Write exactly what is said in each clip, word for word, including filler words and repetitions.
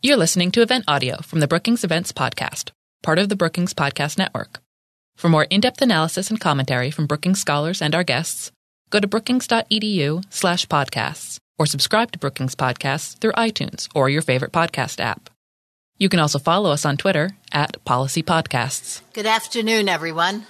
You're listening to event audio from the Brookings Events Podcast, part of the Brookings Podcast Network. For more in-depth analysis and commentary from Brookings scholars and our guests, go to brookings.edu slash podcasts or subscribe to Brookings Podcasts through iTunes or your favorite podcast app. You can also follow us on Twitter at Policy Podcasts. Good afternoon, everyone.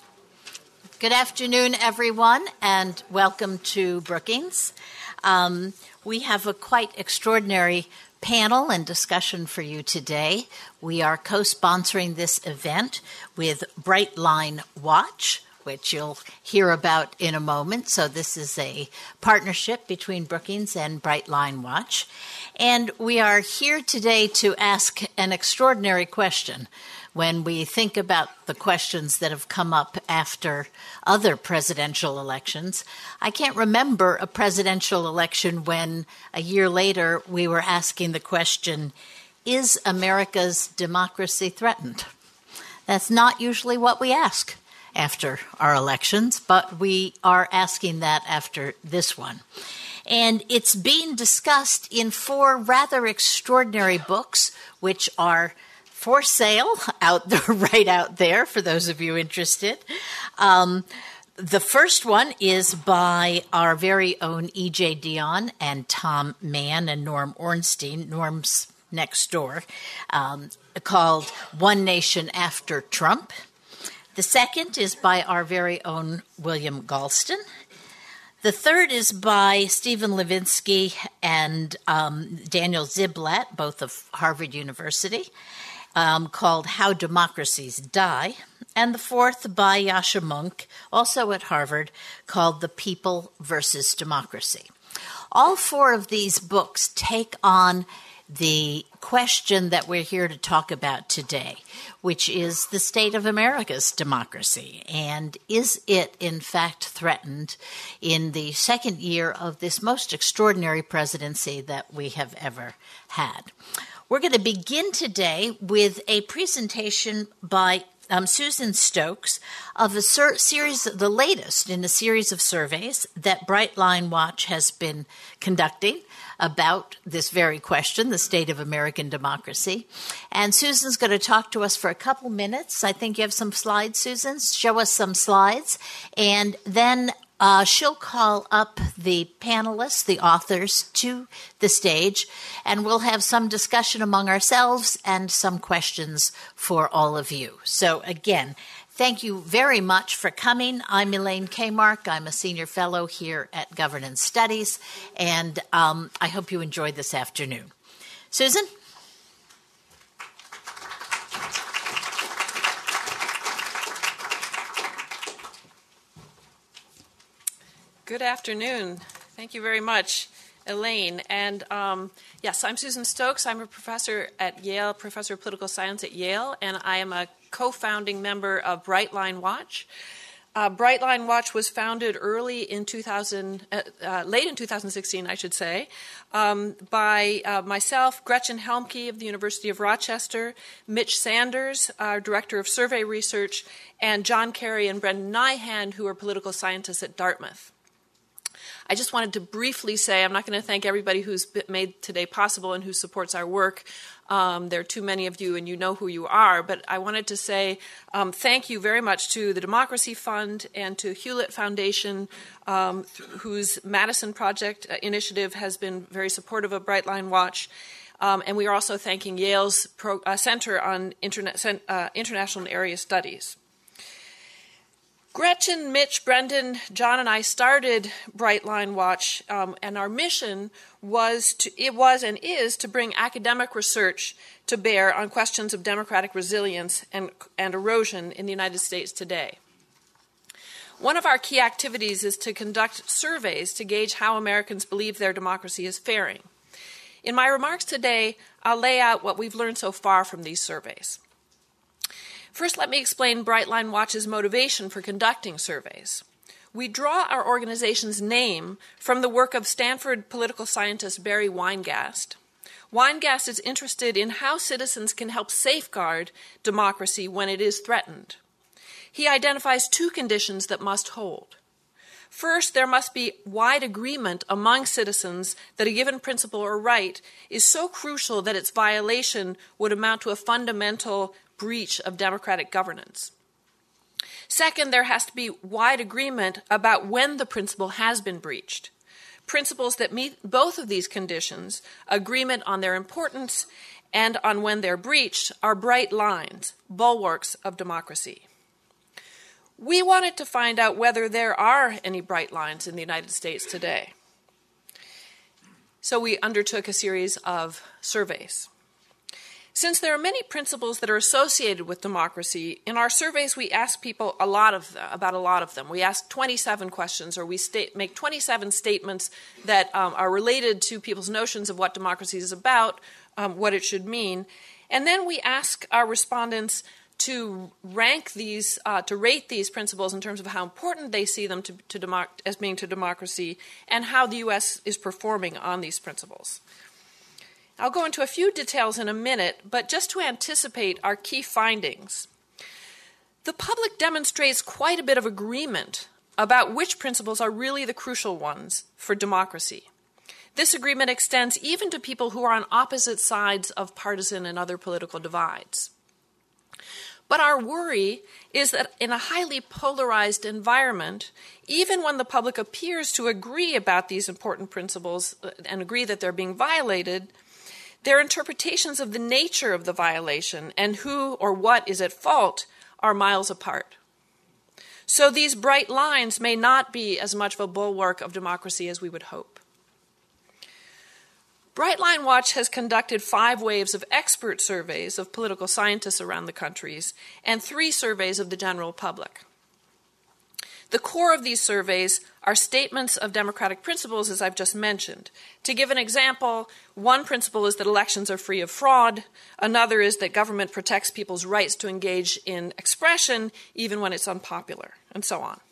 Good afternoon, everyone, and welcome to Brookings. Um, we have a quite extraordinary panel and discussion for you today. We are co-sponsoring this event with Brightline Watch, which you'll hear about in a moment. So this is a partnership between Brookings and Brightline Watch. And we are here today to ask an extraordinary question. When we think about the questions that have come up after other presidential elections, I can't remember a presidential election when a year later we were asking the question, is America's democracy threatened? That's not usually what we ask after our elections, but we are asking that after this one. And it's being discussed in four rather extraordinary books, which are for sale out there, right out there, for those of you interested. Um, the first one is by our very own E J Dionne and Tom Mann and Norm Ornstein, Norm's next door, um, called One Nation After Trump. The second is by our very own William Galston. The third is by Stephen Levinsky and um, Daniel Ziblatt, both of Harvard University, um, called How Democracies Die. And the fourth by Yascha Mounk, also at Harvard, called The People versus Democracy. All four of these books take on the question that we're here to talk about today, which is the state of America's democracy. And is it, in fact, threatened in the second year of this most extraordinary presidency that we have ever had? We're going to begin today with a presentation by um, Susan Stokes of a ser- series, the latest in a series of surveys that Brightline Watch has been conducting about this very question, the state of American democracy. And Susan's going to talk to us for a couple minutes. I think you have some slides, Susan. Show us some slides. And then uh, she'll call up the panelists, the authors, to the stage, and we'll have some discussion among ourselves and some questions for all of you. So again, thank you very much for coming. I'm Elaine Kamarck. I'm a senior fellow here at Governance Studies, and um, I hope you enjoyed this afternoon. Susan? Good afternoon. Thank you very much, Elaine. And um, yes, I'm Susan Stokes. I'm a professor at Yale, professor of political science at Yale, and I am a co-founding member of Brightline Watch. Uh, Brightline Watch was founded early in two thousand, uh, uh, late in two thousand sixteen, I should say, um, by uh, myself, Gretchen Helmke of the University of Rochester, Mitch Sanders, our director of survey research, and John Kerry and Brendan Nyhan, who are political scientists at Dartmouth. I just wanted to briefly say, I'm not going to thank everybody who's made today possible and who supports our work. Um, there are too many of you, and you know who you are. But I wanted to say um, thank you very much to the Democracy Fund and to Hewlett Foundation, um, th- whose Madison Project uh, initiative has been very supportive of Brightline Watch. Um, and we are also thanking Yale's Pro- uh, Center on Internet, uh, International and Area Studies. Gretchen, Mitch, Brendan, John, and I started Brightline Watch, um, and our mission was to, it was and is to bring academic research to bear on questions of democratic resilience and, and erosion in the United States today. One of our key activities is to conduct surveys to gauge how Americans believe their democracy is faring. In my remarks today, I'll lay out what we've learned so far from these surveys. First, let me explain Brightline Watch's motivation for conducting surveys. We draw our organization's name from the work of Stanford political scientist Barry Weingast. Weingast is interested in how citizens can help safeguard democracy when it is threatened. He identifies two conditions that must hold. First, there must be wide agreement among citizens that a given principle or right is so crucial that its violation would amount to a fundamental breach of democratic governance. Second, there has to be wide agreement about when the principle has been breached. Principles that meet both of these conditions, agreement on their importance and on when they're breached, are bright lines, bulwarks of democracy. We wanted to find out whether there are any bright lines in the United States today. So we undertook a series of surveys. Since there are many principles that are associated with democracy, in our surveys we asked people a lot of them, about a lot of them. We asked twenty-seven questions, or we state, make twenty-seven statements that um, are related to people's notions of what democracy is about, um, what it should mean. And then we ask our respondents to rank these, uh, to rate these principles in terms of how important they see them to, to democ- as being to democracy, and how the U S is performing on these principles. I'll go into a few details in a minute, but just to anticipate our key findings. The public demonstrates quite a bit of agreement about which principles are really the crucial ones for democracy. This agreement extends even to people who are on opposite sides of partisan and other political divides. But our worry is that in a highly polarized environment, even when the public appears to agree about these important principles and agree that they're being violated, their interpretations of the nature of the violation and who or what is at fault are miles apart. So these bright lines may not be as much of a bulwark of democracy as we would hope. Brightline Watch has conducted five waves of expert surveys of political scientists around the countries and three surveys of the general public. The core of these surveys are statements of democratic principles, as I've just mentioned. To give an example, one principle is that elections are free of fraud. Another is that government protects people's rights to engage in expression, even when it's unpopular, and so on.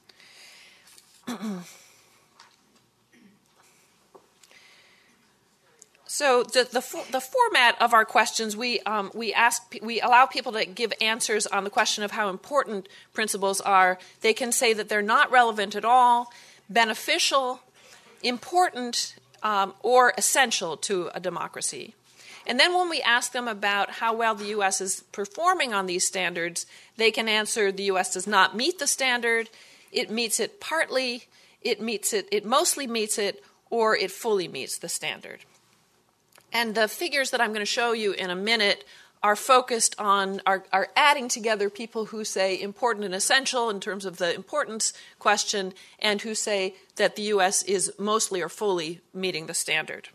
So the, the the format of our questions, we um, we ask we allow people to give answers on the question of how important principles are. They can say that they're not relevant at all, beneficial, important, um, or essential to a democracy. And then when we ask them about how well the U S is performing on these standards, they can answer the U S does not meet the standard, it meets it partly, it meets it, it mostly meets it, or it fully meets the standard. And the figures that I'm going to show you in a minute are focused on, are, are adding together people who say important and essential in terms of the importance question, and who say that the U S is mostly or fully meeting the standard.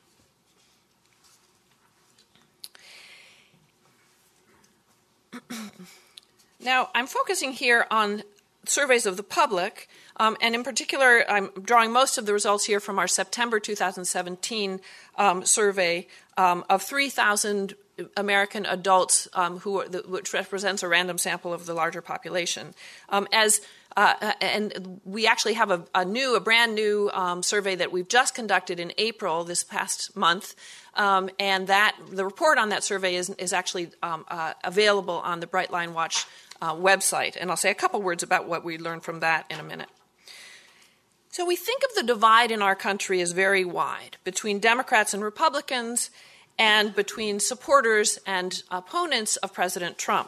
Now, I'm focusing here on surveys of the public, um, and in particular, I'm drawing most of the results here from our September two thousand seventeen um, survey um, of three thousand American adults, um, who are the, which represents a random sample of the larger population. Um, as uh, and we actually have a, a new, a brand new um, survey that we've just conducted in April this past month, um, and that the report on that survey is is actually um, uh, available on the Brightline Watch Uh, website, and I'll say a couple words about what we learned from that in a minute. So we think of the divide in our country as very wide between Democrats and Republicans, and between supporters and opponents of President Trump.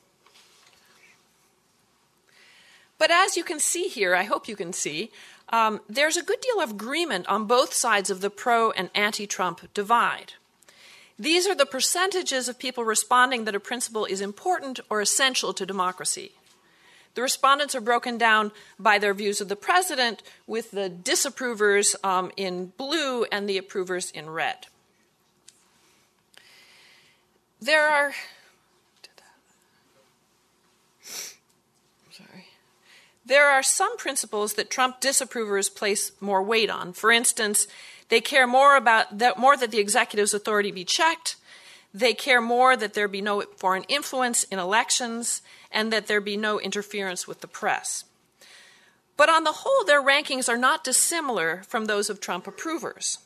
But as you can see here, I hope you can see, um, there's a good deal of agreement on both sides of the pro- and anti-Trump divide. These are the percentages of people responding that a principle is important or essential to democracy. The respondents are broken down by their views of the president, with the disapprovers um, in blue and the approvers in red. There are sorry. There are some principles that Trump disapprovers place more weight on. For instance, they care more about that, more that the executive's authority be checked. They care more that there be no foreign influence in elections, and that there be no interference with the press. But on the whole, their rankings are not dissimilar from those of Trump approvers.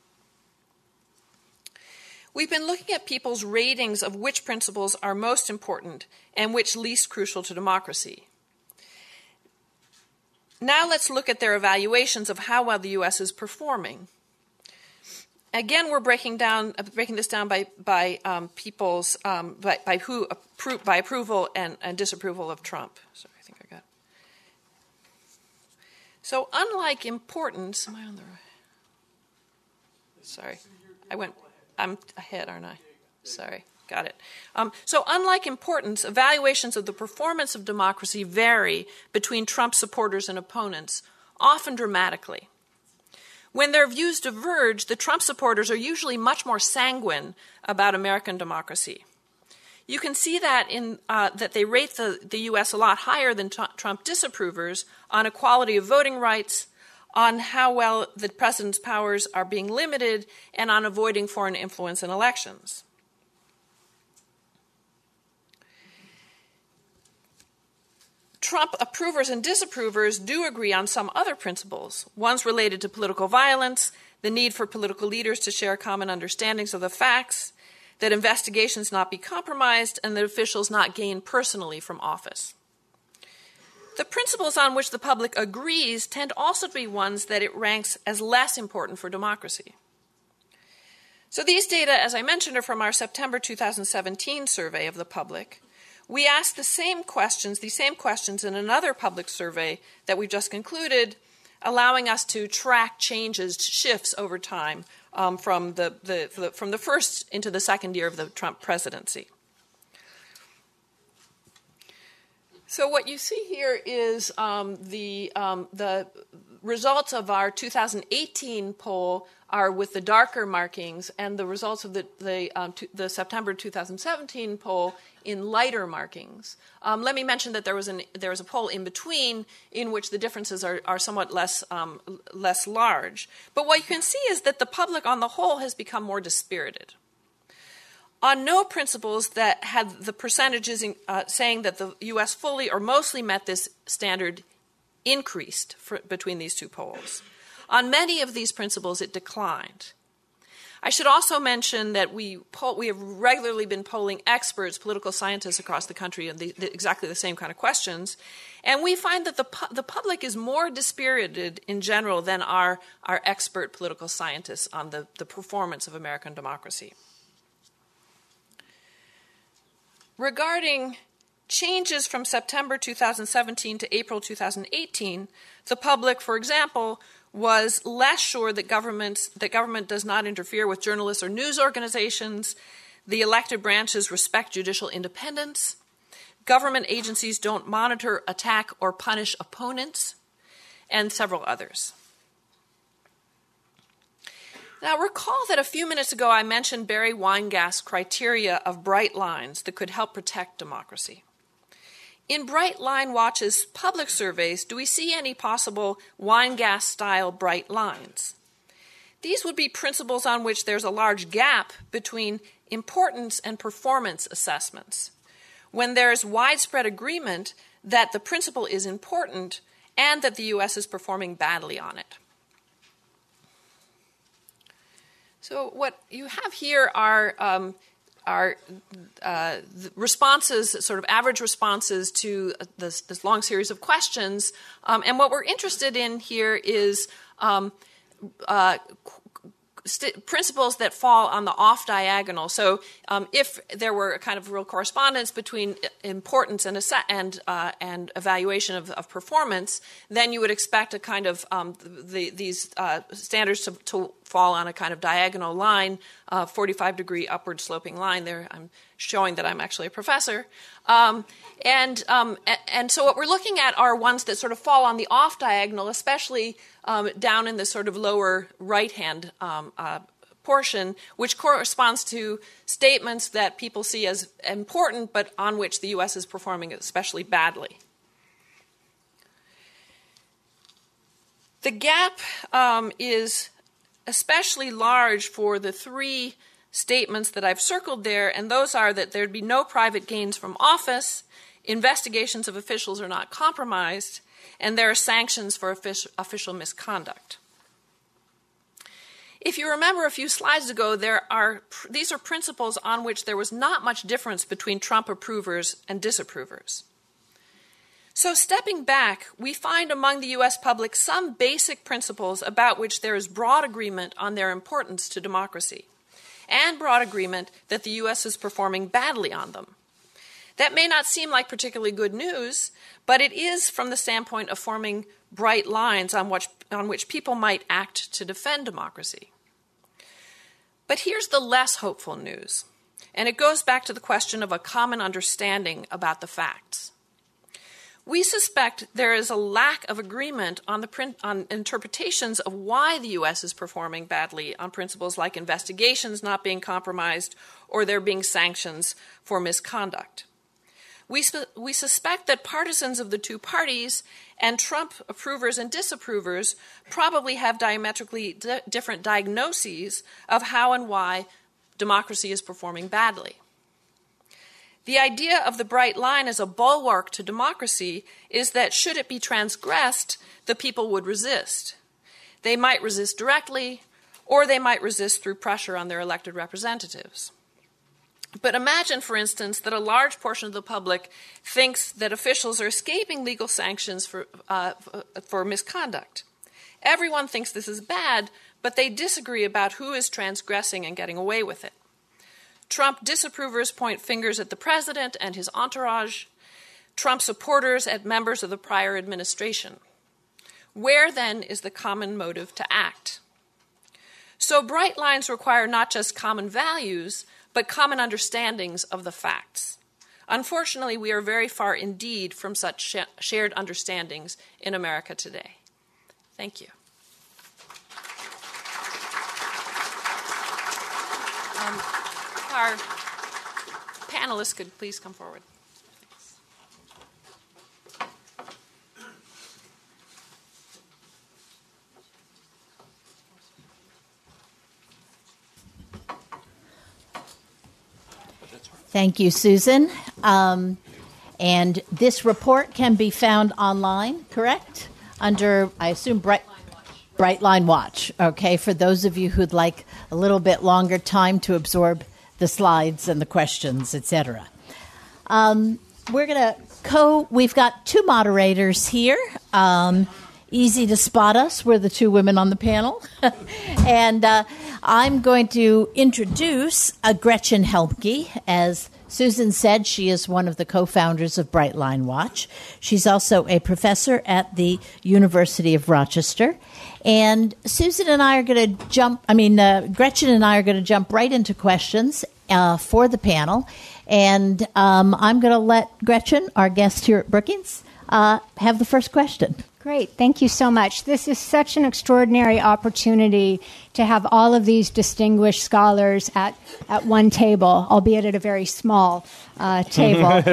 We've been looking at people's ratings of which principles are most important and which least crucial to democracy. Now let's look at their evaluations of how well the U S is performing. Again, we're breaking down uh, breaking this down by by um, people's um, by, by who appro- by approval and, and disapproval of Trump. Sorry, I think I got. So, unlike importance, am I on the right? Sorry, I went. I'm ahead, aren't I? Sorry, got it. Um, so, unlike importance, evaluations of the performance of democracy vary between Trump supporters and opponents, often dramatically. When their views diverge, the Trump supporters are usually much more sanguine about American democracy. You can see that in uh, that they rate the, the U S a lot higher than t- Trump disapprovers on equality of voting rights, on how well the president's powers are being limited, and on avoiding foreign influence in elections. Trump approvers and disapprovers do agree on some other principles, ones related to political violence, the need for political leaders to share common understandings of the facts, that investigations not be compromised, and that officials not gain personally from office. The principles on which the public agrees tend also to be ones that it ranks as less important for democracy. So these data, as I mentioned, are from our September two thousand seventeen survey of the public. We asked the same questions, these same questions in another public survey that we've just concluded, allowing us to track changes, shifts over time um, from, the, the, the, from the first into the second year of the Trump presidency. So what you see here is um, the, um, the results of our two thousand eighteen poll are with the darker markings, and the results of the, the, um, to, the September two thousand seventeen poll in lighter markings. Um, let me mention that there was, an, there was a poll in between in which the differences are, are somewhat less, um, less large. But what you can see is that the public on the whole has become more dispirited. On no principles that had the percentages in, uh, saying that the U S fully or mostly met this standard increased for, between these two polls. On many of these principles, it declined. I should also mention that we poll, we have regularly been polling experts, political scientists across the country on the, the, exactly the same kind of questions, and we find that the, pu- the public is more dispirited in general than our, our expert political scientists on the, the performance of American democracy. Regarding changes from September two thousand seventeen to April two thousand eighteen, the public, for example, was less sure that government, that government does not interfere with journalists or news organizations, the elected branches respect judicial independence, government agencies don't monitor, attack, or punish opponents, and several others. Now, recall that a few minutes ago I mentioned Barry Weingas' criteria of bright lines that could help protect democracy. In Bright Line Watch's public surveys, do we see any possible Weingas-style bright lines? These would be principles on which there's a large gap between importance and performance assessments, when there's widespread agreement that the principle is important and that the U S is performing badly on it. So what you have here are um, are uh, responses, sort of average responses to this, this long series of questions. Um, and what we're interested in here is um, uh, st- principles that fall on the off diagonal. So um, if there were a kind of real correspondence between importance and assa- and, uh, and evaluation of, of performance, then you would expect a kind of um, the, these uh, standards to, to fall on a kind of diagonal line, uh, forty-five degree upward sloping line. There, I'm showing that I'm actually a professor. Um, and, um, and so what we're looking at are ones that sort of fall on the off diagonal, especially um, down in the sort of lower right-hand um, uh, portion, which corresponds to statements that people see as important, but on which the U S is performing especially badly. The gap um, is especially large for the three statements that I've circled there, and those are that there'd be no private gains from office, investigations of officials are not compromised, and there are sanctions for offic- official misconduct. If you remember a few slides ago, there are these are principles on which there was not much difference between Trump approvers and disapprovers. So stepping back, we find among the U S public some basic principles about which there is broad agreement on their importance to democracy, and broad agreement that the U S is performing badly on them. That may not seem like particularly good news, but it is from the standpoint of forming bright lines on which, on which people might act to defend democracy. But here's the less hopeful news, and it goes back to the question of a common understanding about the facts. We suspect there is a lack of agreement on the print, on interpretations of why the U S is performing badly on principles like investigations not being compromised or there being sanctions for misconduct. We, su- we suspect that partisans of the two parties and Trump approvers and disapprovers probably have diametrically di- different diagnoses of how and why democracy is performing badly. The idea of the bright line as a bulwark to democracy is that should it be transgressed, the people would resist. They might resist directly, or they might resist through pressure on their elected representatives. But imagine, for instance, that a large portion of the public thinks that officials are escaping legal sanctions for, uh, for misconduct. Everyone thinks this is bad, but they disagree about who is transgressing and getting away with it. Trump disapprovers point fingers at the president and his entourage. Trump supporters at members of the prior administration. Where, then, is the common motive to act? So bright lines require not just common values, but common understandings of the facts. Unfortunately, we are very far indeed from such sh- shared understandings in America today. Thank you. Um, Our panelists could please come forward. Thank you, Susan. Um, and this report can be found online, correct? Under, I assume, Bright, Brightline Watch. Okay, for those of you who'd like a little bit longer time to absorb the slides and the questions, et cetera. Um, we're going to co, we've got two moderators here. Um, easy to spot us. We're the two women on the panel. and uh, I'm going to introduce uh, Gretchen Helmke. As Susan said, she is one of the co-founders of Brightline Watch. She's also a professor at the University of Rochester. And Susan and I are going to jump, I mean, uh, Gretchen and I are going to jump right into questions uh, for the panel. And um, I'm going to let Gretchen, our guest here at Brookings, uh, have the first question. Great. Thank you so much. This is such an extraordinary opportunity to have all of these distinguished scholars at, at one table, albeit at a very small uh, table.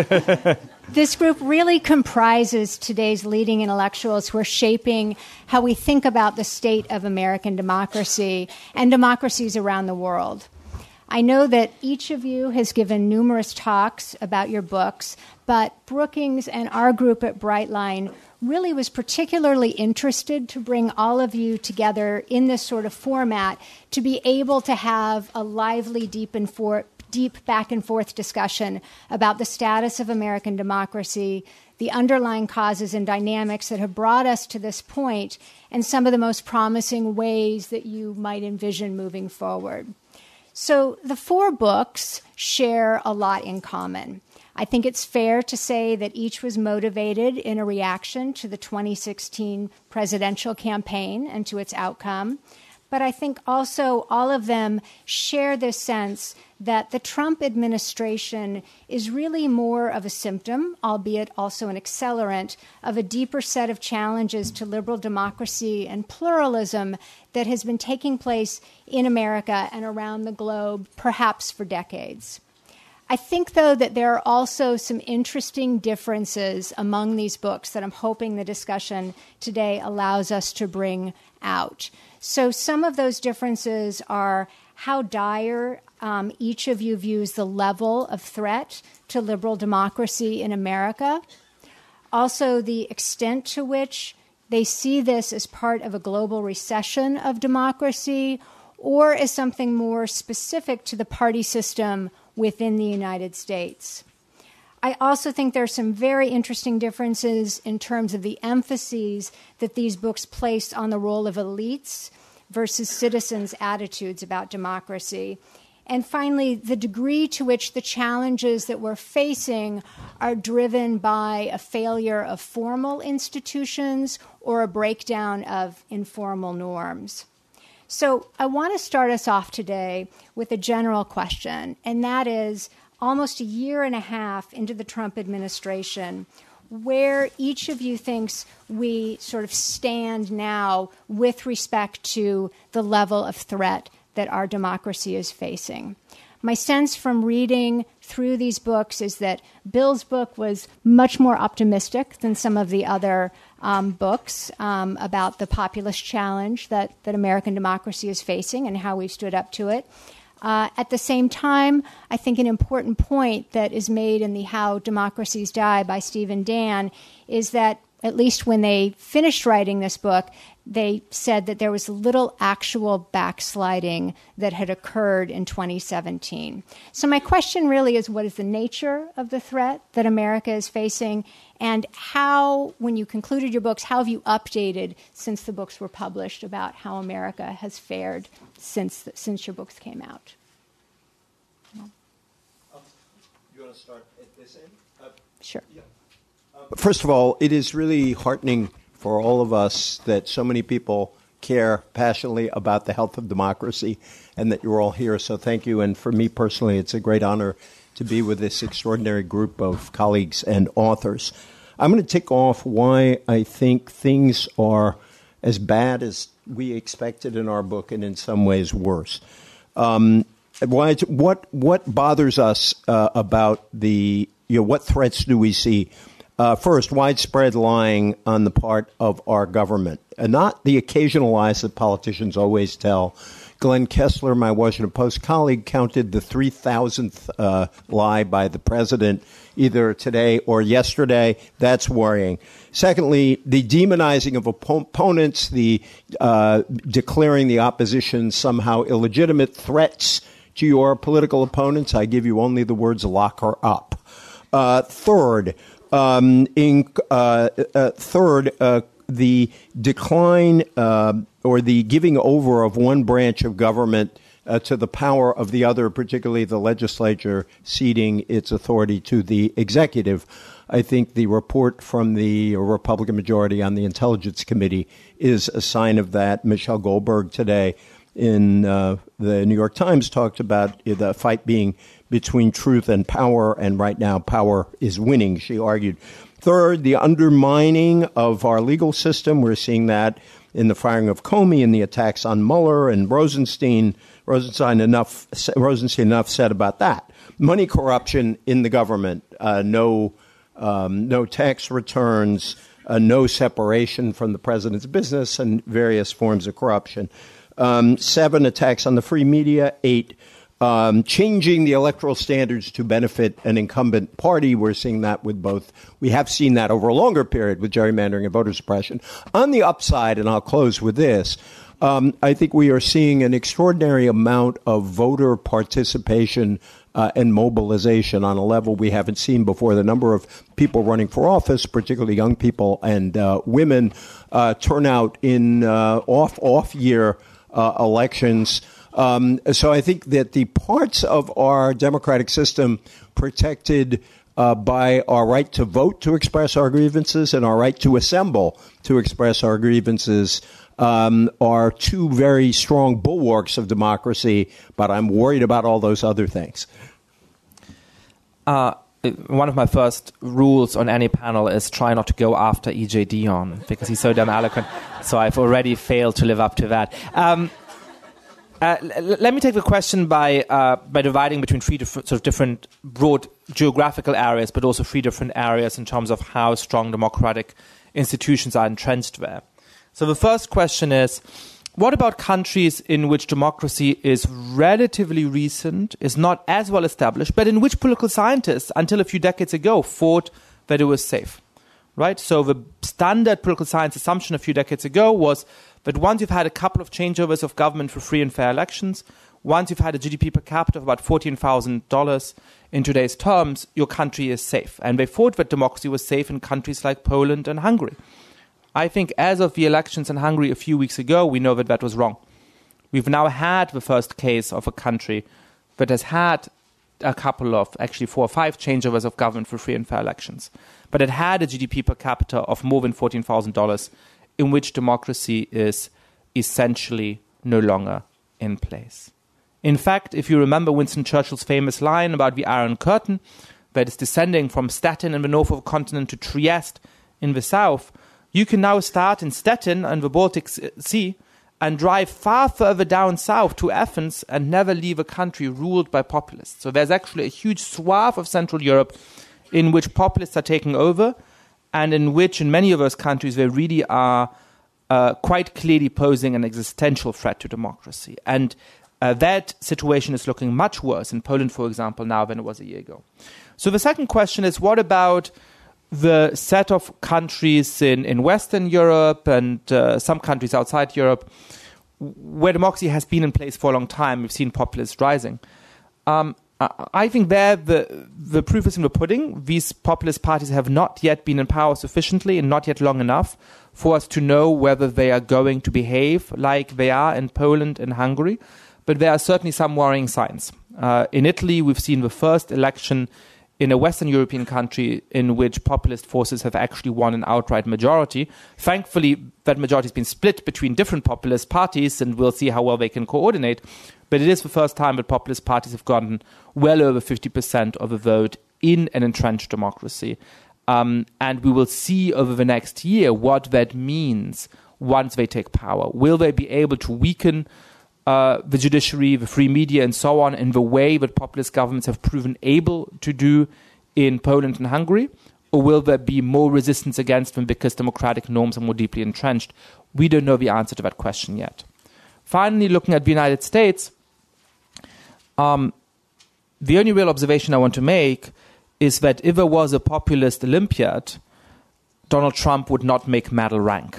This group really comprises today's leading intellectuals who are shaping how we think about the state of American democracy and democracies around the world. I know that each of you has given numerous talks about your books, but Brookings and our group at Brightline really was particularly interested to bring all of you together in this sort of format to be able to have a lively, deep and for, deep back and forth discussion about the status of American democracy, the underlying causes and dynamics that have brought us to this point, and some of the most promising ways that you might envision moving forward. So the four books share a lot in common. I think it's fair to say that each was motivated in a reaction to the twenty sixteen presidential campaign and to its outcome. But I think also all of them share this sense that the Trump administration is really more of a symptom, albeit also an accelerant, of a deeper set of challenges to liberal democracy and pluralism that has been taking place in America and around the globe, perhaps for decades. I think, though, that there are also some interesting differences among these books that I'm hoping the discussion today allows us to bring out. So some of those differences are how dire um, each of you views the level of threat to liberal democracy in America, also the extent to which they see this as part of a global recession of democracy or as something more specific to the party system within the United States. I also think there are some very interesting differences in terms of the emphases that these books place on the role of elites versus citizens' attitudes about democracy. And finally, the degree to which the challenges that we're facing are driven by a failure of formal institutions or a breakdown of informal norms. So I want to start us off today with a general question, and that is, almost a year and a half into the Trump administration, where each of you thinks we sort of stand now with respect to the level of threat that our democracy is facing. My sense from reading through these books is that Bill's book was much more optimistic than some of the other um, books um, about the populist challenge that, that American democracy is facing and how we've stood up to it. Uh, at the same time, I think an important point that is made in the How Democracies Die by Steve and Dan is that, at least when they finished writing this book, they said that there was little actual backsliding that had occurred in twenty seventeen. So my question really is, what is the nature of the threat that America is facing, and how, when you concluded your books, how have you updated since the books were published about how America has fared since the, since your books came out? Um, you want to start at this end? Uh, sure. Yeah. Uh, first of all, it is really heartening for all of us that so many people care passionately about the health of democracy and that you're all here. So thank you. And for me personally, it's a great honor to be with this extraordinary group of colleagues and authors. I'm going to tick off why I think things are as bad as we expected in our book and in some ways worse. Um, why it's, what what bothers us uh, about the, you know, what threats do we see? Uh, first, widespread lying on the part of our government, and not the occasional lies that politicians always tell. Glenn Kessler, my Washington Post colleague, counted the three thousandth uh, lie by the president either today or yesterday. That's worrying. Secondly, the demonizing of opponents, the uh, declaring the opposition somehow illegitimate threats to your political opponents. I give you only the words "lock her up." Uh, third, um, in uh, uh, third, uh, the decline uh, or the giving over of one branch of government uh, to the power of the other, particularly the legislature, ceding its authority to the executive. I think the report from the Republican majority on the Intelligence Committee is a sign of that. Michelle Goldberg today in uh, the New York Times talked about the fight being between truth and power, and right now power is winning, she argued. Third, the undermining of our legal system. We're seeing that in the firing of Comey and the attacks on Mueller and Rosenstein. Rosenstein enough, Rosenstein enough said about that. Money corruption in the government, uh, no, um, no tax returns, uh, no separation from the president's business, and various forms of corruption. Um, seven, attacks on the free media. Eight, Um, changing the electoral standards to benefit an incumbent party. We're seeing that with both. We have seen that over a longer period with gerrymandering and voter suppression. On the upside, and I'll close with this, um, I think we are seeing an extraordinary amount of voter participation uh, and mobilization on a level we haven't seen before. The number of people running for office, particularly young people and uh, women, uh, turn out in uh, off, off-year uh, elections. Um, so I think that the parts of our democratic system protected uh, by our right to vote to express our grievances and our right to assemble to express our grievances um, are two very strong bulwarks of democracy, but I'm worried about all those other things. Uh, one of my first rules on any panel is try not to go after E J Dionne because he's so damn eloquent. So I've already failed to live up to that. Um, Uh, l- let me take the question by uh, by dividing between three different, sort of different broad geographical areas, but also three different areas in terms of how strong democratic institutions are entrenched there. So the first question is, what about countries in which democracy is relatively recent, is not as well established, but in which political scientists, until a few decades ago, thought that it was safe? Right? So the standard political science assumption a few decades ago was that once you've had a couple of changeovers of government for free and fair elections, once you've had a G D P per capita of about fourteen thousand dollars in today's terms, your country is safe. And they thought that democracy was safe in countries like Poland and Hungary. I think as of the elections in Hungary a few weeks ago, we know that that was wrong. We've now had the first case of a country that has had a couple of, actually four or five changeovers of government for free and fair elections. But it had a G D P per capita of more than fourteen thousand dollars, in which democracy is essentially no longer in place. In fact, if you remember Winston Churchill's famous line about the Iron Curtain that is descending from Stettin in the north of the continent to Trieste in the south, you can now start in Stettin and the Baltic Sea and drive far further down south to Athens and never leave a country ruled by populists. So there's actually a huge swath of Central Europe in which populists are taking over and in which, in many of those countries, they really are uh, quite clearly posing an existential threat to democracy. And uh, that situation is looking much worse in Poland, for example, now than it was a year ago. So the second question is, what about the set of countries in, in Western Europe and uh, some countries outside Europe where democracy has been in place for a long time? We've seen populists rising. Um, I think there the, the proof is in the pudding. These populist parties have not yet been in power sufficiently and not yet long enough for us to know whether they are going to behave like they are in Poland and Hungary. But there are certainly some worrying signs. Uh, in Italy, we've seen the first election in a Western European country in which populist forces have actually won an outright majority. Thankfully, that majority has been split between different populist parties, and we'll see how well they can coordinate. But it is the first time that populist parties have gotten well over fifty percent of the vote in an entrenched democracy. Um, and we will see over the next year what that means once they take power. Will they be able to weaken Uh, the judiciary, the free media, and so on, in the way that populist governments have proven able to do in Poland and Hungary? Or will there be more resistance against them because democratic norms are more deeply entrenched? We don't know the answer to that question yet. Finally, looking at the United States, um, the only real observation I want to make is that if there was a populist Olympiad, Donald Trump would not make medal rank.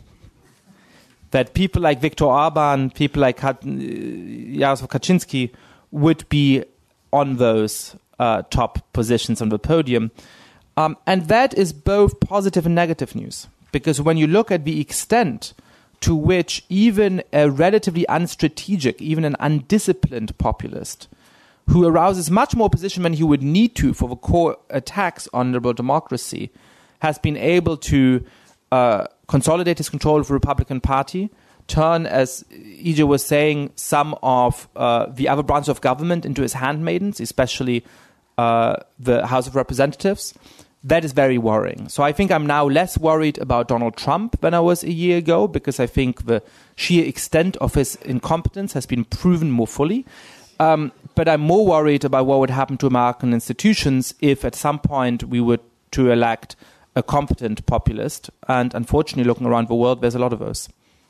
That people like Viktor Orban, people like Jarosław Kaczynski would be on those uh, top positions on the podium. Um, and that is both positive and negative news. Because when you look at the extent to which even a relatively unstrategic, even an undisciplined populist, who arouses much more opposition than he would need to for the core attacks on liberal democracy, has been able to Uh, consolidate his control of the Republican Party, turn, as E J was saying, some of uh, the other branches of government into his handmaidens, especially uh, the House of Representatives. That is very worrying. So I think I'm now less worried about Donald Trump than I was a year ago, because I think the sheer extent of his incompetence has been proven more fully. Um, but I'm more worried about what would happen to American institutions if at some point we were to elect a competent populist, and unfortunately, looking around the world, there's a lot of those.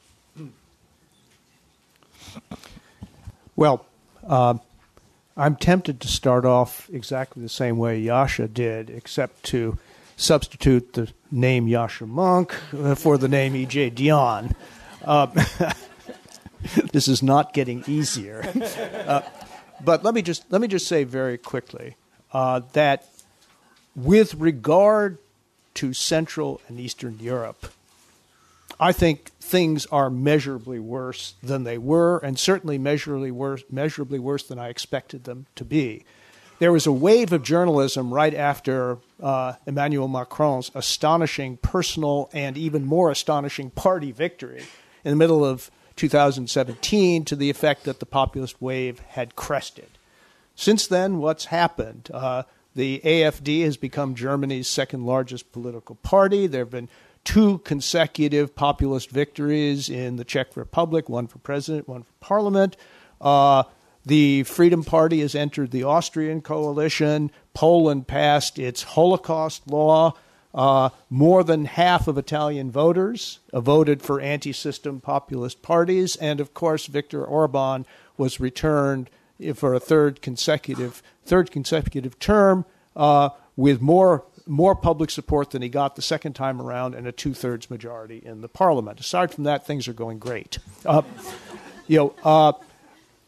Well, uh, I'm tempted to start off exactly the same way Yascha did, except to substitute the name Yascha Mounk for the name E J Dionne. Uh, this is not getting easier. Uh, but let me just let me just say very quickly uh, that with regard to Central and Eastern Europe, I think things are measurably worse than they were, and certainly measurably worse, measurably worse than I expected them to be. There was a wave of journalism right after uh, Emmanuel Macron's astonishing personal and even more astonishing party victory in the middle of two thousand seventeen, to the effect that the populist wave had crested. Since then, what's happened? Uh, The A F D has become Germany's second largest political party. There have been two consecutive populist victories in the Czech Republic, one for president, one for parliament. Uh, the Freedom Party has entered the Austrian coalition. Poland passed its Holocaust law. Uh, more than half of Italian voters uh, voted for anti-system populist parties. And, of course, Viktor Orban was returned for a third consecutive third consecutive term uh, with more more public support than he got the second time around, and a two-thirds majority in the parliament. Aside from that, things are going great. Uh, you know, uh,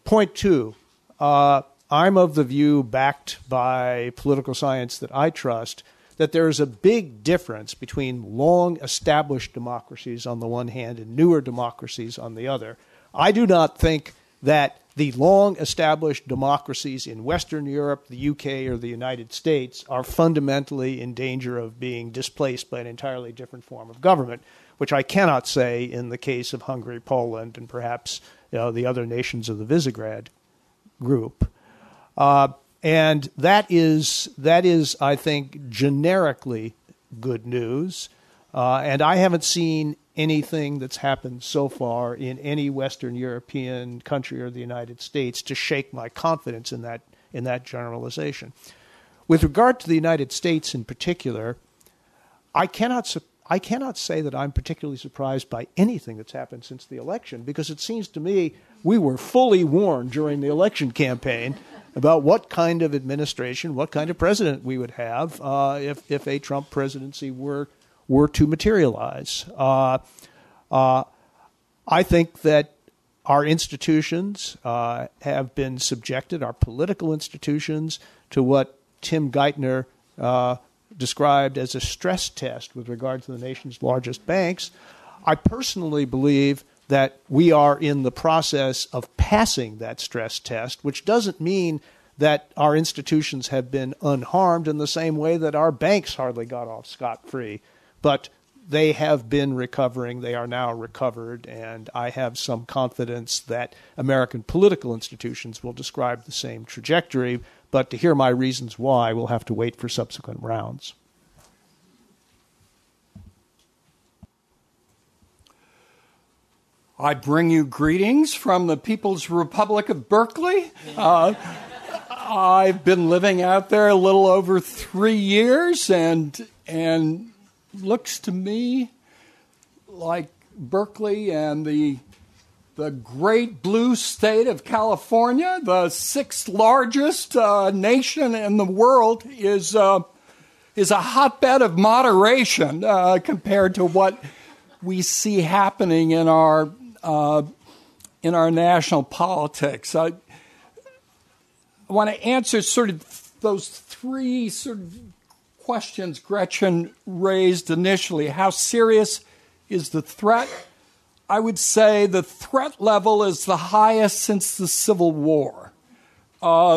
Point two, uh, I'm of the view, backed by political science that I trust, that there is a big difference between long-established democracies on the one hand and newer democracies on the other. I do not think that the long-established democracies in Western Europe, the U K, or the United States are fundamentally in danger of being displaced by an entirely different form of government, which I cannot say in the case of Hungary, Poland, and perhaps you know, the other nations of the Visegrad group. Uh, and that is, that is, I think, generically good news. Uh, and I haven't seen anything that's happened so far in any Western European country or the United States to shake my confidence in that in that generalization. With regard to the United States in particular, I cannot su- I cannot say that I'm particularly surprised by anything that's happened since the election, because it seems to me we were fully warned during the election campaign about what kind of administration, what kind of president we would have uh, if if a Trump presidency were were to materialize. Uh, uh, I think that our institutions uh, have been subjected, our political institutions, to what Tim Geithner uh, described as a stress test with regard to the nation's largest banks. I personally believe that we are in the process of passing that stress test, which doesn't mean that our institutions have been unharmed in the same way that our banks hardly got off scot-free. But they have been recovering. They are now recovered. And I have some confidence that American political institutions will describe the same trajectory. But to hear my reasons why, we'll have to wait for subsequent rounds. I bring you greetings from the People's Republic of Berkeley. Uh, I've been living out there a little over three years, and and looks to me like Berkeley and the the great blue state of California, the sixth largest uh, nation in the world, is uh, is a hotbed of moderation uh, compared to what we see happening in our uh, in our national politics. I, I want to answer sort of those three sort of questions Gretchen raised initially. How serious is the threat? I would say the threat level is the highest since the Civil War, uh,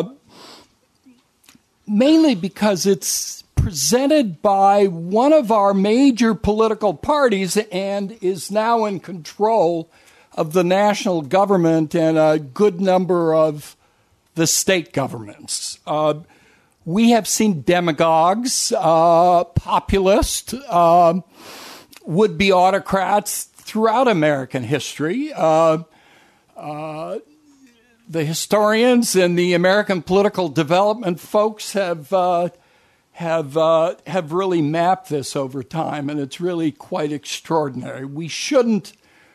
mainly because it's presented by one of our major political parties and is now in control of the national government and a good number of the state governments. Uh, we have seen demagogues, uh, populists, uh, would-be autocrats throughout American history. Uh, uh, the historians and the American political development folks have uh, have uh, have really mapped this over time, and it's really quite extraordinary. We shouldn't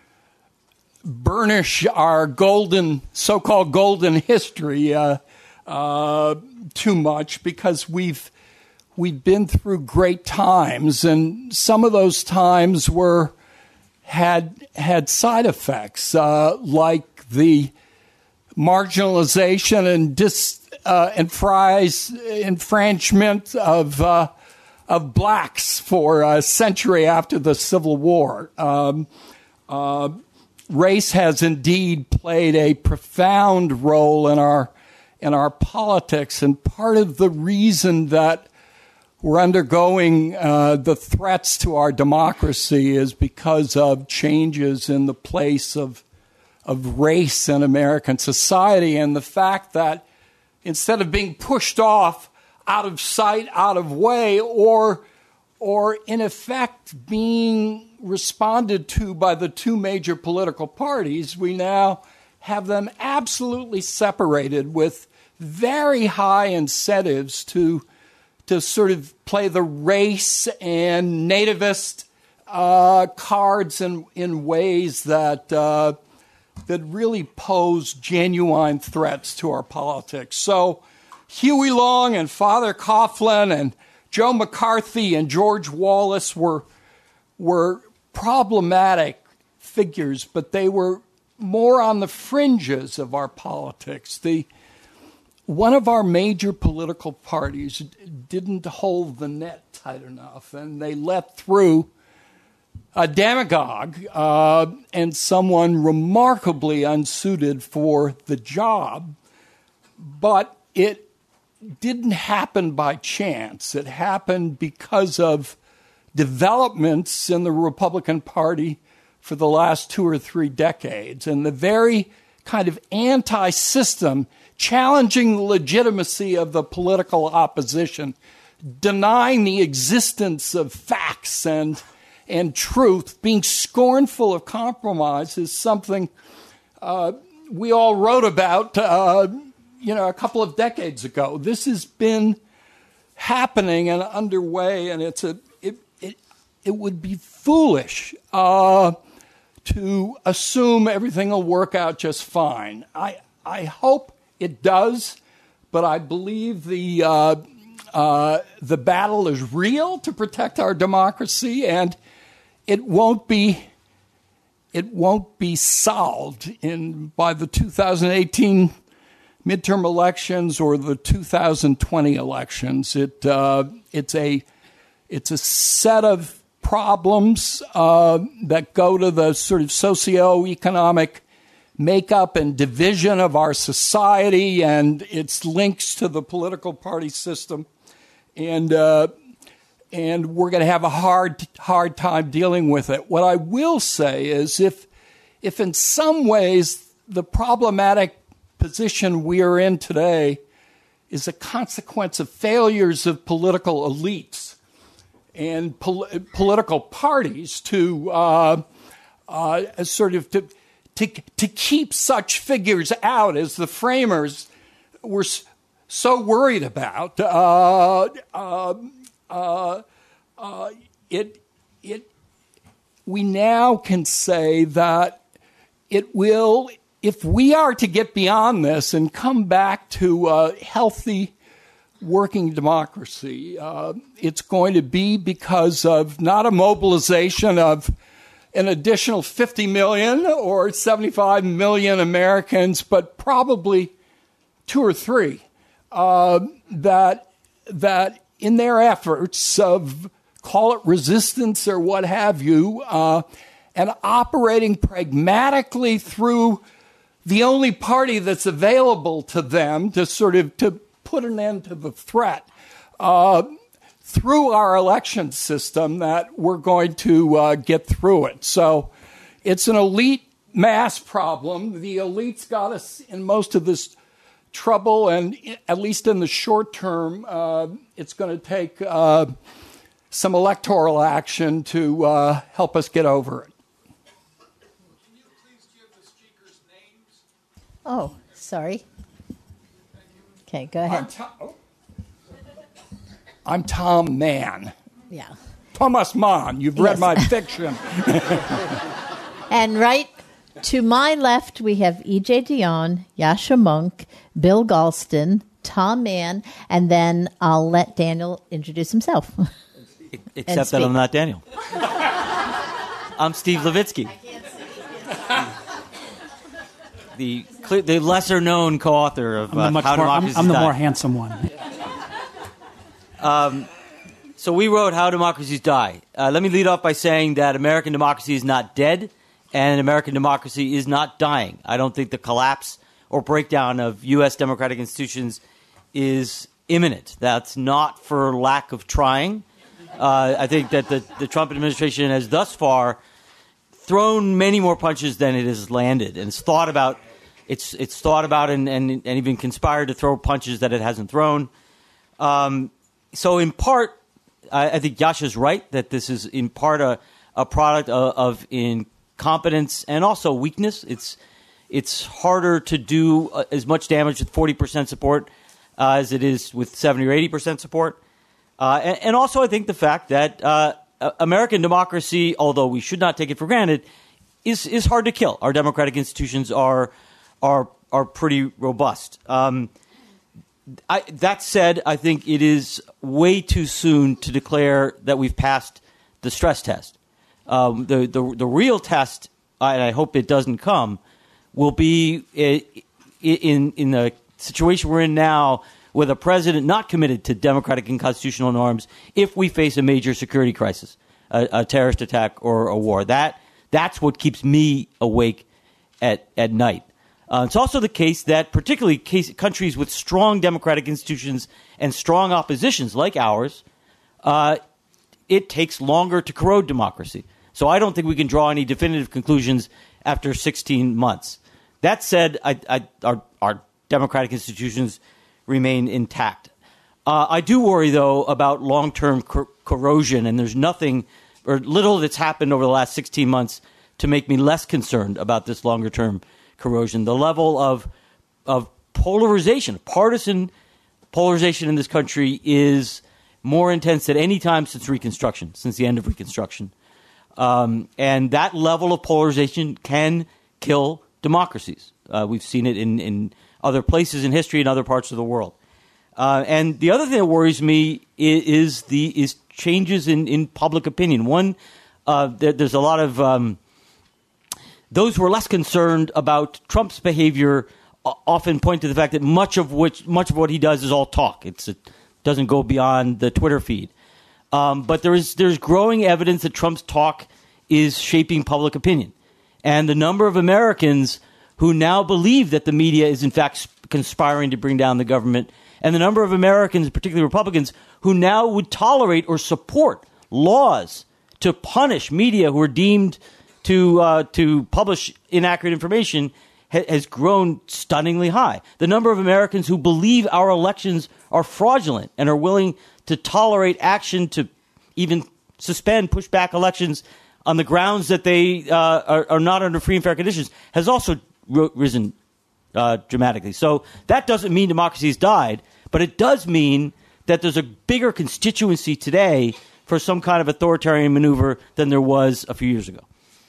burnish our golden, so-called golden history uh, uh, too much, because we've we've been through great times, and some of those times were had had side effects uh, like the marginalization and dis uh, enfries, enfranchisement of uh, of blacks for a century after the Civil War. Um, uh, race has indeed played a profound role in our in our politics, and part of the reason that we're undergoing uh, the threats to our democracy is because of changes in the place of of race in American society, and the fact that instead of being pushed off out of sight, out of way, or or in effect being responded to by the two major political parties, we now have them absolutely separated with very high incentives to to sort of play the race and nativist uh, cards in in ways that uh, that really pose genuine threats to our politics. So Huey Long and Father Coughlin and Joe McCarthy and George Wallace were were problematic figures, but they were more on the fringes of our politics. The one of our major political parties didn't hold the net tight enough, and they let through a demagogue uh, and someone remarkably unsuited for the job. But it didn't happen by chance. It happened because of developments in the Republican Party for the last two or three decades, and the very kind of anti-system, challenging the legitimacy of the political opposition, denying the existence of facts and and truth, being scornful of compromise is something uh, we all wrote about, uh, you know, a couple of decades ago. This has been happening and underway, and it's a it it, it would be foolish uh, to assume everything will work out just fine. I I hope it does, but I believe the uh, uh, the battle is real to protect our democracy, and it won't be it won't be solved in by the two thousand eighteen midterm elections or the two thousand twenty elections. It uh, it's a it's a set of problems uh, that go to the sort of socioeconomic makeup and division of our society and its links to the political party system, and uh, and we're going to have a hard hard time dealing with it. What I will say is, if if in some ways the problematic position we are in today is a consequence of failures of political elites and pol- political parties to uh, uh, sort of to, to to keep such figures out as the framers were so worried about. Uh, uh, uh, uh, it it we now can say that it will. If we are to get beyond this and come back to a healthy working democracy, uh, it's going to be because of not a mobilization of an additional fifty million or seventy-five million Americans, but probably two or three uh, that that in their efforts of, call it resistance or what have you, uh, and operating pragmatically through the only party that's available to them to sort of to put an end to the threat uh, through our election system, that we're going to uh, get through it. So it's an elite mass problem. The elites got us in most of this trouble, and at least in the short term, uh, it's going to take uh, some electoral action to uh, help us get over it. Oh, sorry. Okay, go ahead. I'm, Tom, oh. I'm Tom Mann. Yeah. Thomas Mann. You've read Yes. my fiction. And right to my left, we have E J Dionne, Yascha Mounk, Bill Galston, Tom Mann, and then I'll let Daniel introduce himself. Except that I'm not Daniel. I'm Steve Levitsky. The the lesser-known co-author of uh, I'm the, much How more, I'm, Democracies I'm the Die. more handsome one. Um, so we wrote How Democracies Die. Uh, let me lead off by saying that American democracy is not dead, and American democracy is not dying. I don't think the collapse or breakdown of U S democratic institutions is imminent. That's not for lack of trying. Uh, I think that the, the Trump administration has thus far thrown many more punches than it has landed, and it's thought about, it's it's thought about, and, and, and even conspired to throw punches that it hasn't thrown. Um, so, in part, I, I think Yascha's right that this is in part a, a product of, of incompetence and also weakness. It's it's harder to do uh, as much damage with forty percent support uh, as it is with seventy or eighty percent support, uh, and, and also I think the fact that. Uh, American democracy, although we should not take it for granted, is is hard to kill. Our democratic institutions are are are pretty robust. Um, I, that said, I think it is way too soon to declare that we've passed the stress test. Um, the, the the real test, and I hope it doesn't come, will be in in the situation we're in now, with a president not committed to democratic and constitutional norms, if we face a major security crisis, a, a terrorist attack or a war. That that's what keeps me awake at at night. Uh, it's also the case that particularly case, countries with strong democratic institutions and strong oppositions like ours, uh, it takes longer to corrode democracy. So I don't think we can draw any definitive conclusions after sixteen months. That said, I, I, our, our democratic institutions remain intact. Uh, I do worry, though, about long-term cor- corrosion, and there's nothing or little that's happened over the last sixteen months to make me less concerned about this longer-term corrosion. The level of of polarization, partisan polarization in this country is more intense than any time since Reconstruction, since the end of Reconstruction. Um, and that level of polarization can kill democracies. Uh, we've seen it in, in other places in history and other parts of the world. Uh, and the other thing that worries me is, is the is changes in, in public opinion. One, uh, there, there's a lot of um, those who are less concerned about Trump's behavior often point to the fact that much of which much of what he does is all talk. It's, it doesn't go beyond the Twitter feed. Um, but there is there's growing evidence that Trump's talk is shaping public opinion. And the number of Americans who now believe that the media is in fact conspiring to bring down the government, and the number of Americans, particularly Republicans, who now would tolerate or support laws to punish media who are deemed to uh, to publish inaccurate information ha- has grown stunningly high. The number of Americans who believe our elections are fraudulent and are willing to tolerate action to even suspend, push back elections on the grounds that they uh, are, are not under free and fair conditions has also r- risen uh, dramatically. So that doesn't mean democracy has died, but it does mean that there's a bigger constituency today for some kind of authoritarian maneuver than there was a few years ago.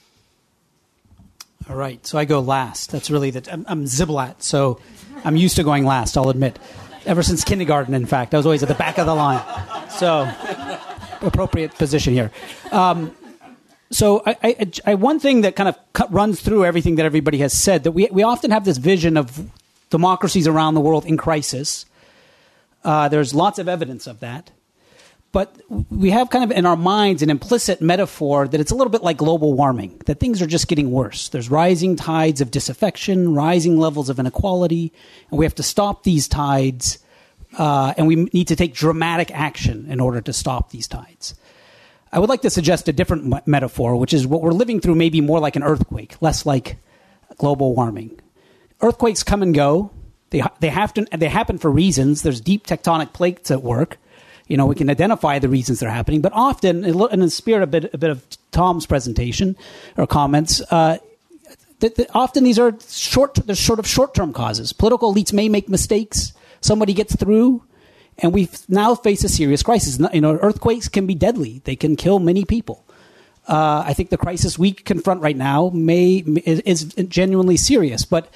All right, so I go last. That's really the. I'm, I'm Ziblatt, so I'm used to going last, I'll admit. Ever since kindergarten, in fact. I was always at the back of the line. So, appropriate position here. Um, so, I, I, I, one thing that kind of cut, runs through everything that everybody has said, that we, we often have this vision of democracies around the world in crisis. Uh, there's lots of evidence of that. But we have kind of in our minds an implicit metaphor that it's a little bit like global warming, that things are just getting worse. There's rising tides of disaffection, rising levels of inequality, and we have to stop these tides, uh, and we need to take dramatic action in order to stop these tides. I would like to suggest a different m- metaphor, which is what we're living through maybe more like an earthquake, less like global warming. Earthquakes come and go. They, they, have to, they happen for reasons. There's deep tectonic plates at work. You know, we can identify the reasons they're happening, but often, in the spirit of a bit, a bit of Tom's presentation or comments, uh, that, that often these are short, they're sort of short-term causes. Political elites may make mistakes. Somebody gets through, and we now face a serious crisis. You know, earthquakes can be deadly; they can kill many people. Uh, I think the crisis we confront right now may is, is genuinely serious, but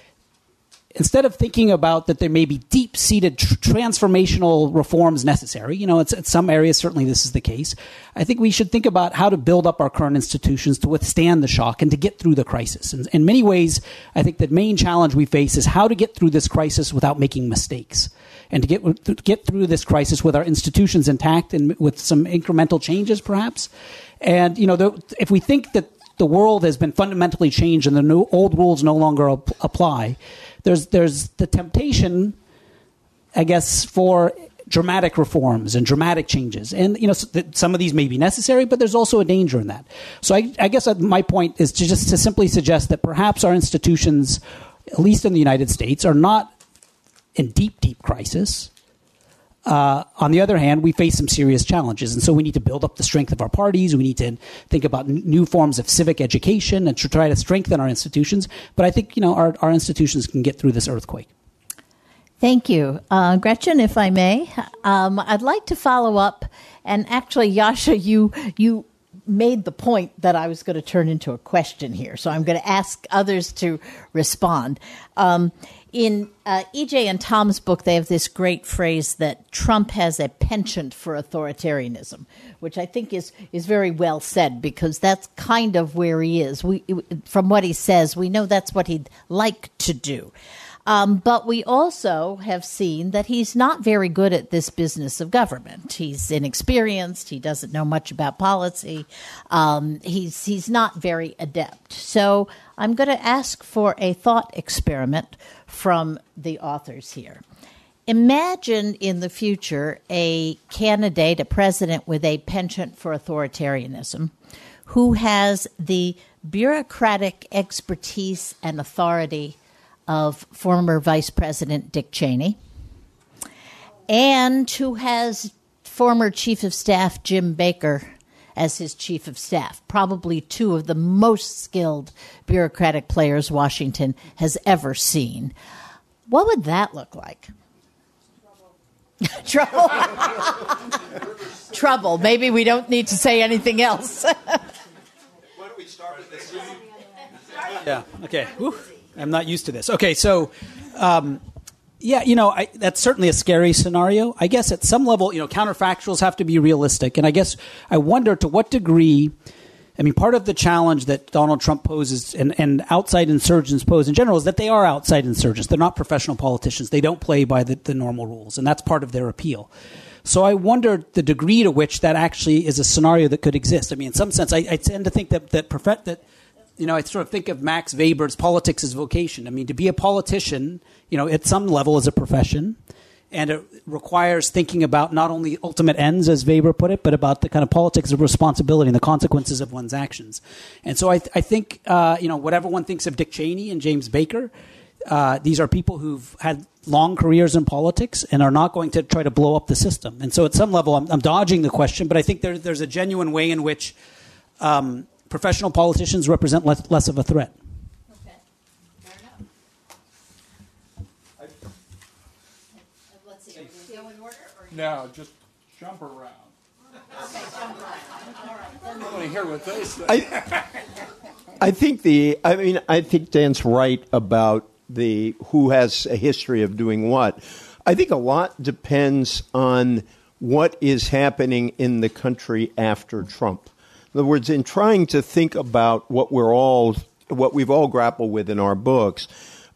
instead of thinking about that there may be deep-seated tr- transformational reforms necessary, you know, it's, in some areas certainly this is the case, I think we should think about how to build up our current institutions to withstand the shock and to get through the crisis. And in many ways, I think the main challenge we face is how to get through this crisis without making mistakes, and to get, to get through this crisis with our institutions intact and with some incremental changes, perhaps. And, you know, the, if we think that the world has been fundamentally changed and the new, old rules no longer ap- apply, There's there's the temptation, I guess, for dramatic reforms and dramatic changes. And, you know, some of these may be necessary, but there's also a danger in that. So I, I guess my point is to just to simply suggest that perhaps our institutions, at least in the United States, are not in deep, deep crisis. Uh, on the other hand, we face some serious challenges. And so we need to build up the strength of our parties. We need to think about n- new forms of civic education and to try to strengthen our institutions. But I think, you know, our, our institutions can get through this earthquake. Thank you. Uh, Gretchen, if I may, um, I'd like to follow up. And actually, Yasha, you you made the point that I was going to turn into a question here. So I'm going to ask others to respond. Um, In uh, E J and Tom's book, they have this great phrase that Trump has a penchant for authoritarianism, which I think is, is very well said, because that's kind of where he is. We, from what he says, we know that's what he'd like to do. Um, but we also have seen that he's not very good at this business of government. He's inexperienced. He doesn't know much about policy. Um, he's he's not very adept. So I'm going to ask for a thought experiment from the authors here. Imagine in the future a candidate, a president with a penchant for authoritarianism, who has the bureaucratic expertise and authority of former Vice President Dick Cheney, and who has former Chief of Staff Jim Baker as his Chief of Staff, probably two of the most skilled bureaucratic players Washington has ever seen. What would that look like? Trouble. Trouble. Trouble. Maybe we don't need to say anything else. Why don't we start with this? Yeah, okay. Whew. I'm not used to this. Okay, so, um, yeah, you know, I, that's certainly a scary scenario. I guess at some level, you know, counterfactuals have to be realistic. And I guess I wonder to what degree, I mean, part of the challenge that Donald Trump poses and, and outside insurgents pose in general is that they are outside insurgents. They're not professional politicians. They don't play by the, the normal rules, and that's part of their appeal. So I wonder the degree to which that actually is a scenario that could exist. I mean, in some sense, I, I tend to think that that, prof- that You know, I sort of think of Max Weber's politics as vocation. I mean, to be a politician, you know, at some level is a profession, and it requires thinking about not only ultimate ends, as Weber put it, but about the kind of politics of responsibility and the consequences of one's actions. And so I, th- I think, uh, you know, whatever one thinks of Dick Cheney and James Baker, uh, these are people who've had long careers in politics and are not going to try to blow up the system. And so at some level, I'm, I'm dodging the question, but I think there, there's a genuine way in which um, professional politicians represent less, less of a threat. Okay, fair enough. Let's see, are we go in order? Or No, just jump around. Okay, jump around. All right. Then I want to hear what they say. I, I think the. I mean, I think Dan's right about the who has a history of doing what. I think a lot depends on what is happening in the country after Trump. In other words, in trying to think about what we're all, what we've all grappled with in our books,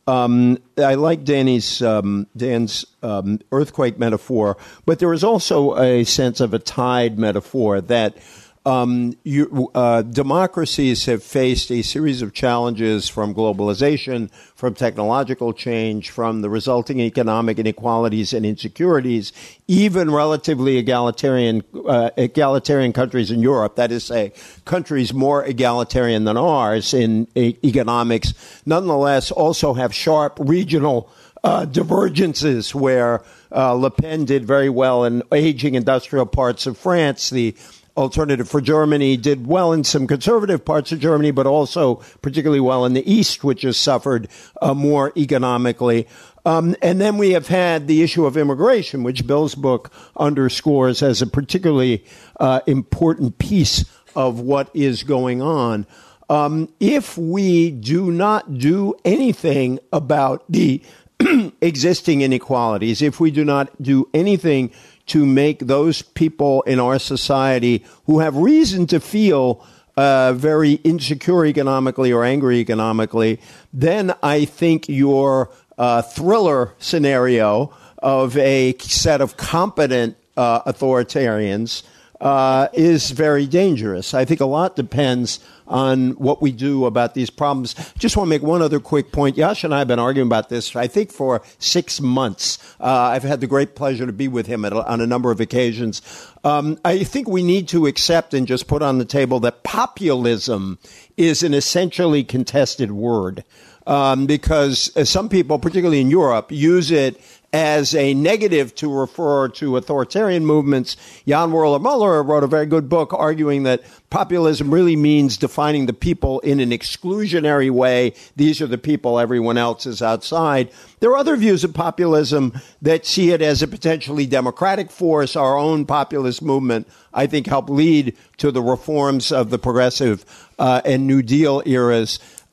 um, I like Danny's um, Dan's um, earthquake metaphor, but there is also a sense of a tide metaphor that um, you, uh, democracies have faced a series of challenges from globalization, from technological change, from the resulting economic inequalities and insecurities, even relatively egalitarian uh, egalitarian countries in Europe, that is, say, countries more egalitarian than ours in e- economics, nonetheless also have sharp regional uh, divergences where uh, Le Pen did very well in aging industrial parts of France. The Alternative for Germany did well in some conservative parts of Germany, but also particularly well in the East, which has suffered uh, more economically. Um, and then we have had the issue of immigration, which Bill's book underscores as a particularly uh, important piece of what is going on. Um, if we do not do anything about the existing inequalities, if we do not do anything to make those people in our society who have reason to feel uh, very insecure economically or angry economically, then I think your uh, thriller scenario of a set of competent uh, authoritarians uh, is very dangerous. I think a lot depends on what we do about these problems. Just want to make one other quick point. Yash and I have been arguing about this, I think, for six months. Uh, I've had the great pleasure to be with him at, on a number of occasions. Um, I think we need to accept and just put on the table that populism is an essentially contested word. Um, because some people, particularly in Europe, use it as a negative to refer to authoritarian movements. Jan Werler-Muller wrote a very good book arguing that populism really means defining the people in an exclusionary way. These are the people, everyone else is outside. There are other views of populism that see it as a potentially democratic force. Our own populist movement, I think, helped lead to the reforms of the progressive uh, and New Deal eras.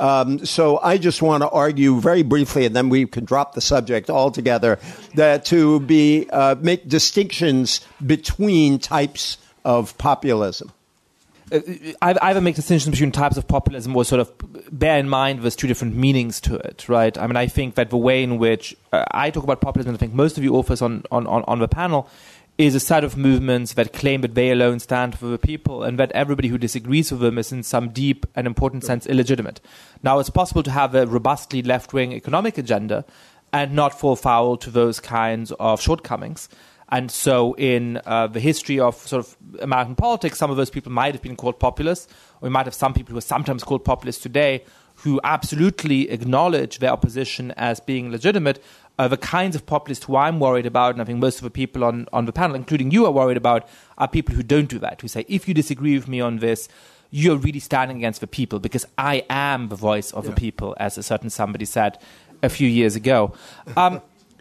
Um, so I just want to argue very briefly, and then we can drop the subject altogether, that to be uh, make distinctions between types of populism. Uh, either make distinctions between types of populism or sort of bear in mind there's two different meanings to it, right? I mean, I think that the way in which uh, I talk about populism, and I think most of you authors on, on, on, on the panel, is a set of movements that claim that they alone stand for the people and that everybody who disagrees with them is in some deep and important sense illegitimate. Now, it's possible to have a robustly left-wing economic agenda and not fall foul to those kinds of shortcomings. And so in uh, the history of sort of American politics, some of those people might have been called populists, or we might have some people who are sometimes called populists today who absolutely acknowledge their opposition as being legitimate. Uh, the kinds of populists who I'm worried about, and I think most of the people on, on the panel, including you, are worried about, are people who don't do that, who say, if you disagree with me on this, you're really standing against the people because I am the voice of yeah. the people, as a certain somebody said a few years ago. Um,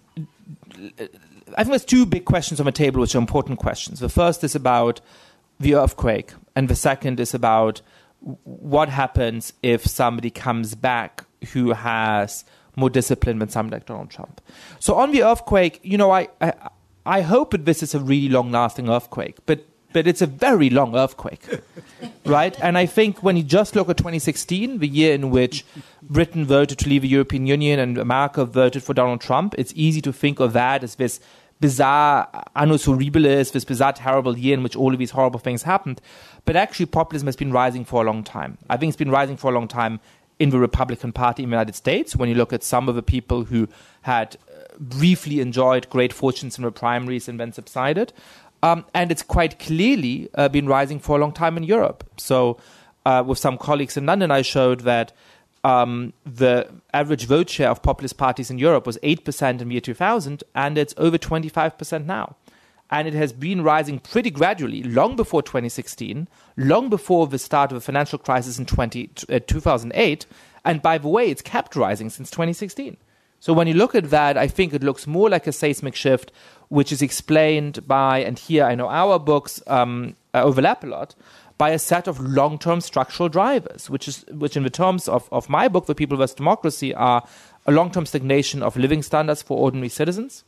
I think there's two big questions on the table which are important questions. The first is about the earthquake, and the second is about what happens if somebody comes back who has more discipline than somebody like Donald Trump. So on the earthquake, you know, I I, I hope that this is a really long-lasting earthquake, but but it's a very long earthquake, right? And I think when you just look at twenty sixteen, the year in which Britain voted to leave the European Union and America voted for Donald Trump, it's easy to think of that as this bizarre annus horribilis, this bizarre, terrible year in which all of these horrible things happened. But actually, populism has been rising for a long time. I think it's been rising for a long time in the Republican Party in the United States. When you look at some of the people who had uh, briefly enjoyed great fortunes in the primaries and then subsided. Um, and it's quite clearly uh, been rising for a long time in Europe. So uh, with some colleagues in London, I showed that um, the average vote share of populist parties in Europe was eight percent in the year two thousand, and it's over twenty-five percent now. And it has been rising pretty gradually, long before twenty sixteen, long before the start of the financial crisis in twenty, uh, two thousand eight. And by the way, it's kept rising since twenty sixteen. So when you look at that, I think it looks more like a seismic shift, which is explained by, and here I know our books um, uh, overlap a lot, by a set of long-term structural drivers, which is which in the terms of, of my book, The People versus Democracy, are a long-term stagnation of living standards for ordinary citizens,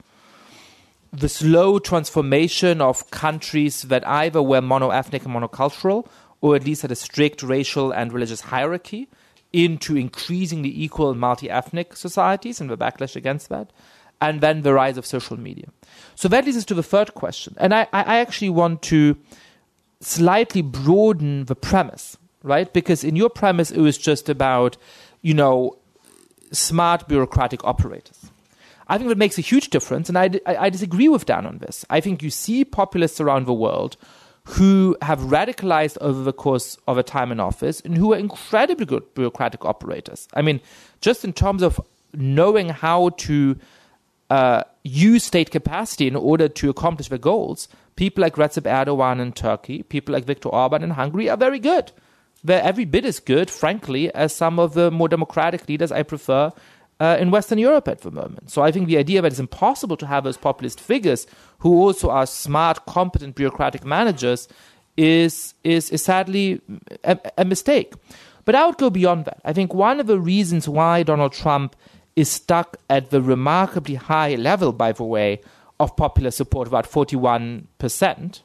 the slow transformation of countries that either were mono-ethnic and monocultural, or at least had a strict racial and religious hierarchy, into increasingly equal multi-ethnic societies and the backlash against that, and then the rise of social media. So that leads us to the third question. And I, I actually want to slightly broaden the premise, right? Because in your premise, it was just about, you know, smart bureaucratic operators. I think that makes a huge difference, and I, I, I disagree with Dan on this. I think you see populists around the world who have radicalized over the course of a time in office and who are incredibly good bureaucratic operators. I mean, just in terms of knowing how to uh, use state capacity in order to accomplish their goals, people like Recep Erdogan in Turkey, people like Viktor Orban in Hungary are very good. They're every bit as good, frankly, as some of the more democratic leaders I prefer Uh, in Western Europe at the moment. So I think the idea that it's impossible to have those populist figures who also are smart, competent bureaucratic managers is is, is sadly a, a mistake. But I would go beyond that. I think one of the reasons why Donald Trump is stuck at the remarkably high level, by the way, of popular support, about forty-one percent,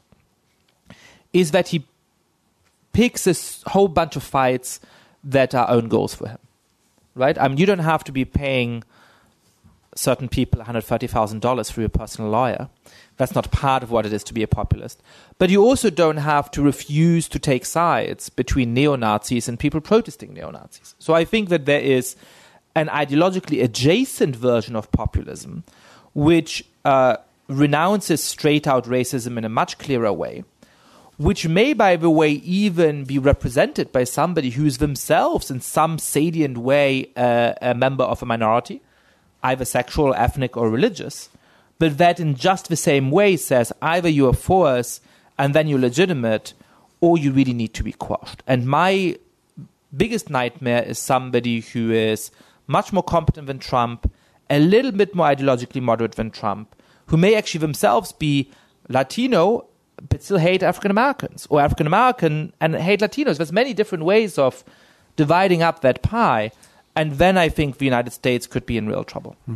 is that he picks a whole bunch of fights that are own goals for him. Right? I mean, you don't have to be paying certain people one hundred thirty thousand dollars for your personal lawyer. That's not part of what it is to be a populist. But you also don't have to refuse to take sides between neo-Nazis and people protesting neo-Nazis. So I think that there is an ideologically adjacent version of populism which uh, renounces straight-out racism in a much clearer way, which may, by the way, even be represented by somebody who's themselves in some salient way uh, a member of a minority, either sexual, ethnic, or religious, but that in just the same way says either you are for us and then you're legitimate, or you really need to be quashed. And my biggest nightmare is somebody who is much more competent than Trump, a little bit more ideologically moderate than Trump, who may actually themselves be Latino, but still hate African Americans, or African American and hate Latinos. There's many different ways of dividing up that pie, and then I think the United States could be in real trouble. Hmm.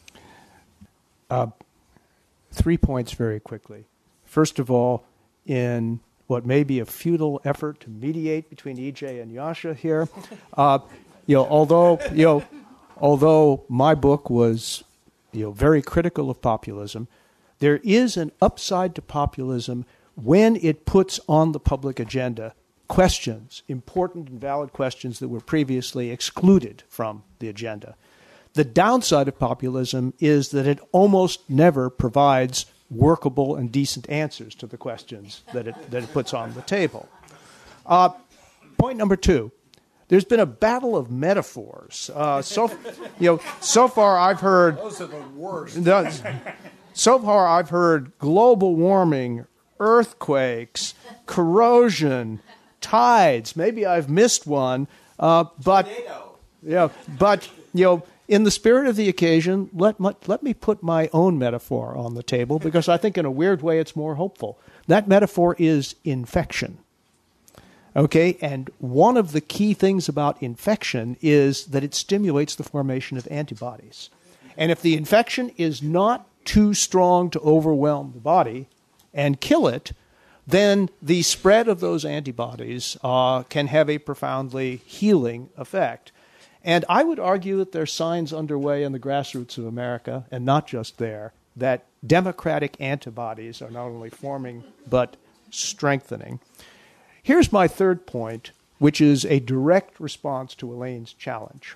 Uh, three points very quickly. First of all, in what may be a futile effort to mediate between E J and Yascha here, uh, you know, although you know, although my book was, you know, very critical of populism, there is an upside to populism when it puts on the public agenda questions, important and valid questions that were previously excluded from the agenda. The downside of populism is that it almost never provides workable and decent answers to the questions that it, that it puts on the table. Uh, point number two. There's been a battle of metaphors. Uh, so, you know, so far I've heard... Those are the worst. So far I've heard global warming, earthquakes, corrosion, tides. Maybe I've missed one. Uh, but, yeah, but, you know, in the spirit of the occasion, let, let, let me put my own metaphor on the table, because I think in a weird way it's more hopeful. That metaphor is infection. Okay, and one of the key things about infection is that it stimulates the formation of antibodies. And if the infection is not too strong to overwhelm the body and kill it, then the spread of those antibodies uh, can have a profoundly healing effect. And I would argue that there are signs underway in the grassroots of America, and not just there, that democratic antibodies are not only forming but strengthening. Here's my third point, which is a direct response to Elaine's challenge.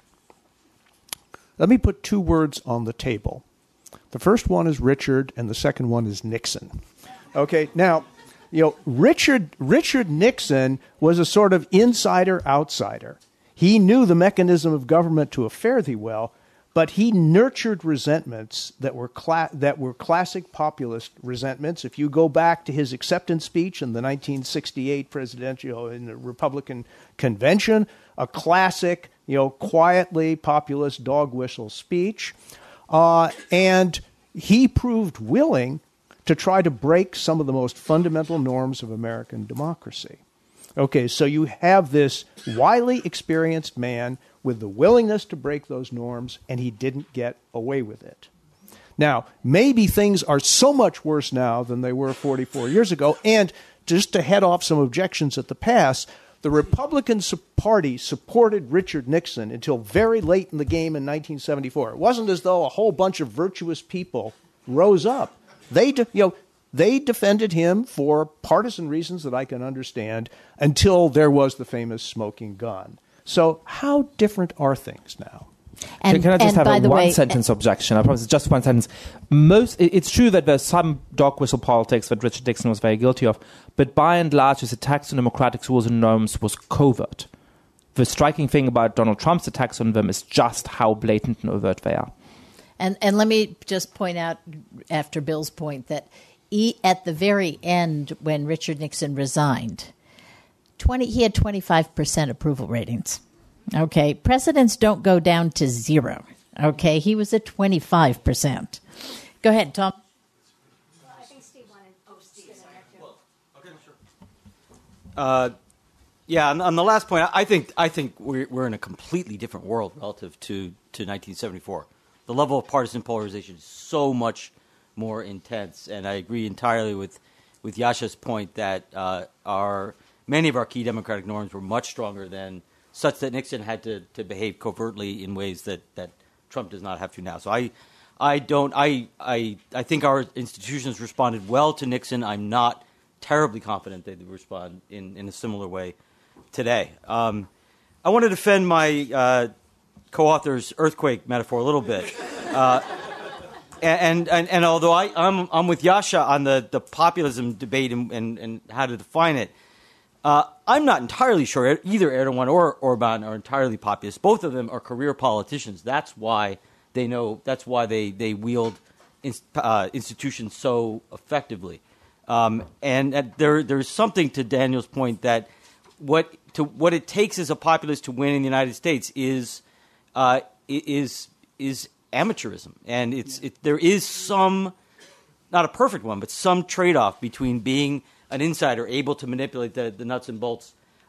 Let me put two words on the table. The first one is Richard, and the second one is Nixon. Okay, now, you know, Richard Richard Nixon was a sort of insider-outsider. He knew the mechanism of government to a fare thee well, but he nurtured resentments that were cla- that were classic populist resentments. If you go back to his acceptance speech in the nineteen sixty-eight presidential in the Republican convention, a classic, you know, quietly populist dog whistle speech, uh, and he proved willing to try to break some of the most fundamental norms of American democracy. Okay, so you have this wily experienced man with the willingness to break those norms, and he didn't get away with it. Now, maybe things are so much worse now than they were forty-four years ago, and just to head off some objections at the past, the Republican Party supported Richard Nixon until very late in the game in nineteen seventy-four. It wasn't as though a whole bunch of virtuous people rose up. They, de- you know, they defended him for partisan reasons that I can understand until there was the famous smoking gun. So how different are things now? And, can I just have a one-sentence objection? I promise it's just one sentence. Most, it's true that there's some dog whistle politics that Richard Nixon was very guilty of, but by and large, his attacks on democratic rules and norms was covert. The striking thing about Donald Trump's attacks on them is just how blatant and overt they are. And, and let me just point out, after Bill's point, that he, at the very end, when Richard Nixon resigned, twenty he had twenty-five percent approval ratings. Okay, presidents don't go down to zero. Okay, he was at twenty-five percent. Go ahead, Tom. Well, I think Steve wanted. Oh, Steve. Well, okay, sure. Uh, yeah, on, on the last point, I think I think we're we're in a completely different world relative to, to nineteen seventy-four. The level of partisan polarization is so much more intense, and I agree entirely with with Yascha's point that uh, our many of our key democratic norms were much stronger than such that Nixon had to, to behave covertly in ways that, that Trump does not have to now. So I I don't I, I I think our institutions responded well to Nixon. I'm not terribly confident they respond in, in a similar way today. Um, I want to defend my uh, co-author's earthquake metaphor a little bit. Uh, and, and and although I, I'm I'm with Yascha on the, the populism debate and, and, and how to define it, Uh, I'm not entirely sure either Erdogan or Orban are entirely populist. Both of them are career politicians. That's why they know. That's why they they wield in, uh, institutions so effectively. Um, and uh, there there's something to Daniel's point that what to what it takes as a populist to win in the United States is uh, is is amateurism, and it's it, there is some, not a perfect one, but some trade-off between being an insider able to manipulate the, the nuts and bolts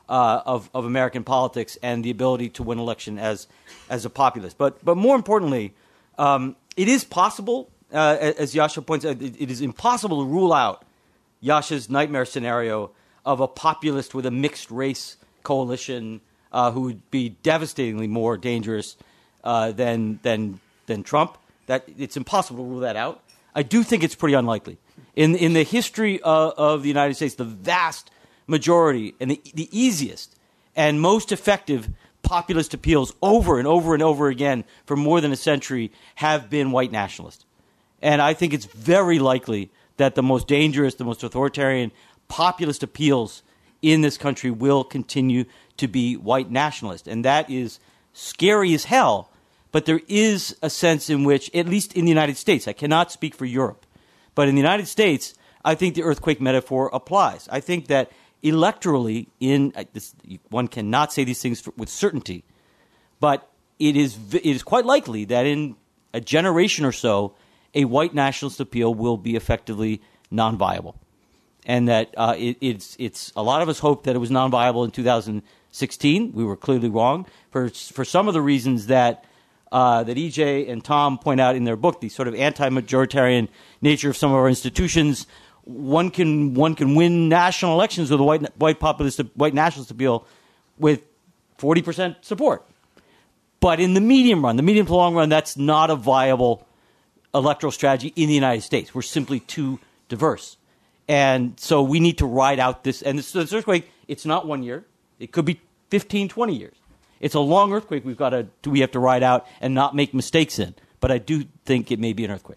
uh, of of American politics and the ability to win election as as a populist. But but more importantly, um, it is possible, uh, as Yascha points out, it, it is impossible to rule out Yascha's nightmare scenario of a populist with a mixed race coalition uh, who would be devastatingly more dangerous uh, than than than Trump. That it's impossible to rule that out. I do think it's pretty unlikely. In in the history of, of the United States, the vast majority and the, the easiest and most effective populist appeals over and over and over again for more than a century have been white nationalist. And I think it's very likely that the most dangerous, the most authoritarian populist appeals in this country will continue to be white nationalist. And that is scary as hell. But there is a sense in which, at least in the United States, I cannot speak for Europe, but in the United States, I think the earthquake metaphor applies. I think that electorally, in this, one cannot say these things for, with certainty, but it is it is quite likely that in a generation or so, a white nationalist appeal will be effectively non-viable, and that uh, it, it's it's a lot of us hoped that it was non-viable in two thousand sixteen. We were clearly wrong for for some of the reasons that. Uh, that E J and Tom point out in their book, the sort of anti-majoritarian nature of some of our institutions. One can one can win national elections with a white white populist white nationalist appeal with forty percent support, but in the medium run, the medium to long run, that's not a viable electoral strategy in the United States. We're simply too diverse, and so we need to ride out this. And this, this earthquake, it's not one year; it could be fifteen, twenty years. It's a long earthquake we've got to we have to ride out and not make mistakes in. But I do think it may be an earthquake.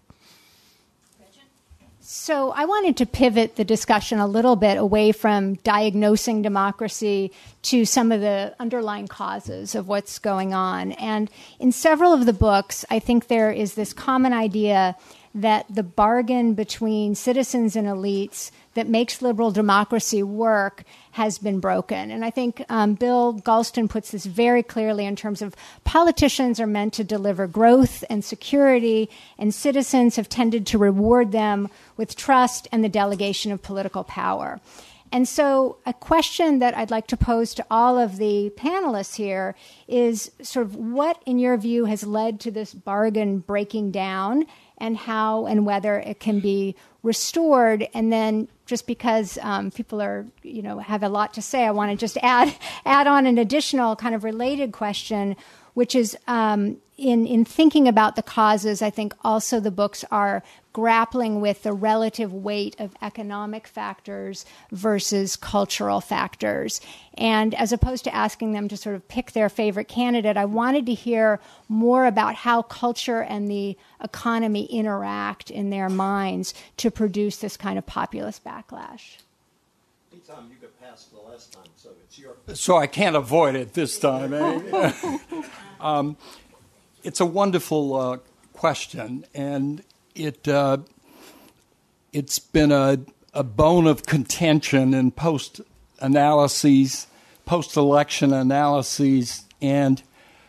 So I wanted to pivot the discussion a little bit away from diagnosing democracy to some of the underlying causes of what's going on. And in several of the books, I think there is this common idea that the bargain between citizens and elites that makes liberal democracy work has been broken. And I think um, Bill Galston puts this very clearly in terms of politicians are meant to deliver growth and security, and citizens have tended to reward them with trust and the delegation of political power. And so a question that I'd like to pose to all of the panelists here is sort of what, in your view, has led to this bargain breaking down, and how and whether it can be restored. And then just because um, people are, you know, have a lot to say, I want to just add add on an additional kind of related question, which is um, in, in thinking about the causes, I think also the books are grappling with the relative weight of economic factors versus cultural factors. And as opposed to asking them to sort of pick their favorite candidate, I wanted to hear more about how culture and the economy interact in their minds to produce this kind of populist backlash. Hey, Tom, you got past the last time, so it's your... So I can't avoid it this time, eh? um, it's a wonderful uh, question, and it uh, it's been a, a bone of contention in post analyses, post election analyses, and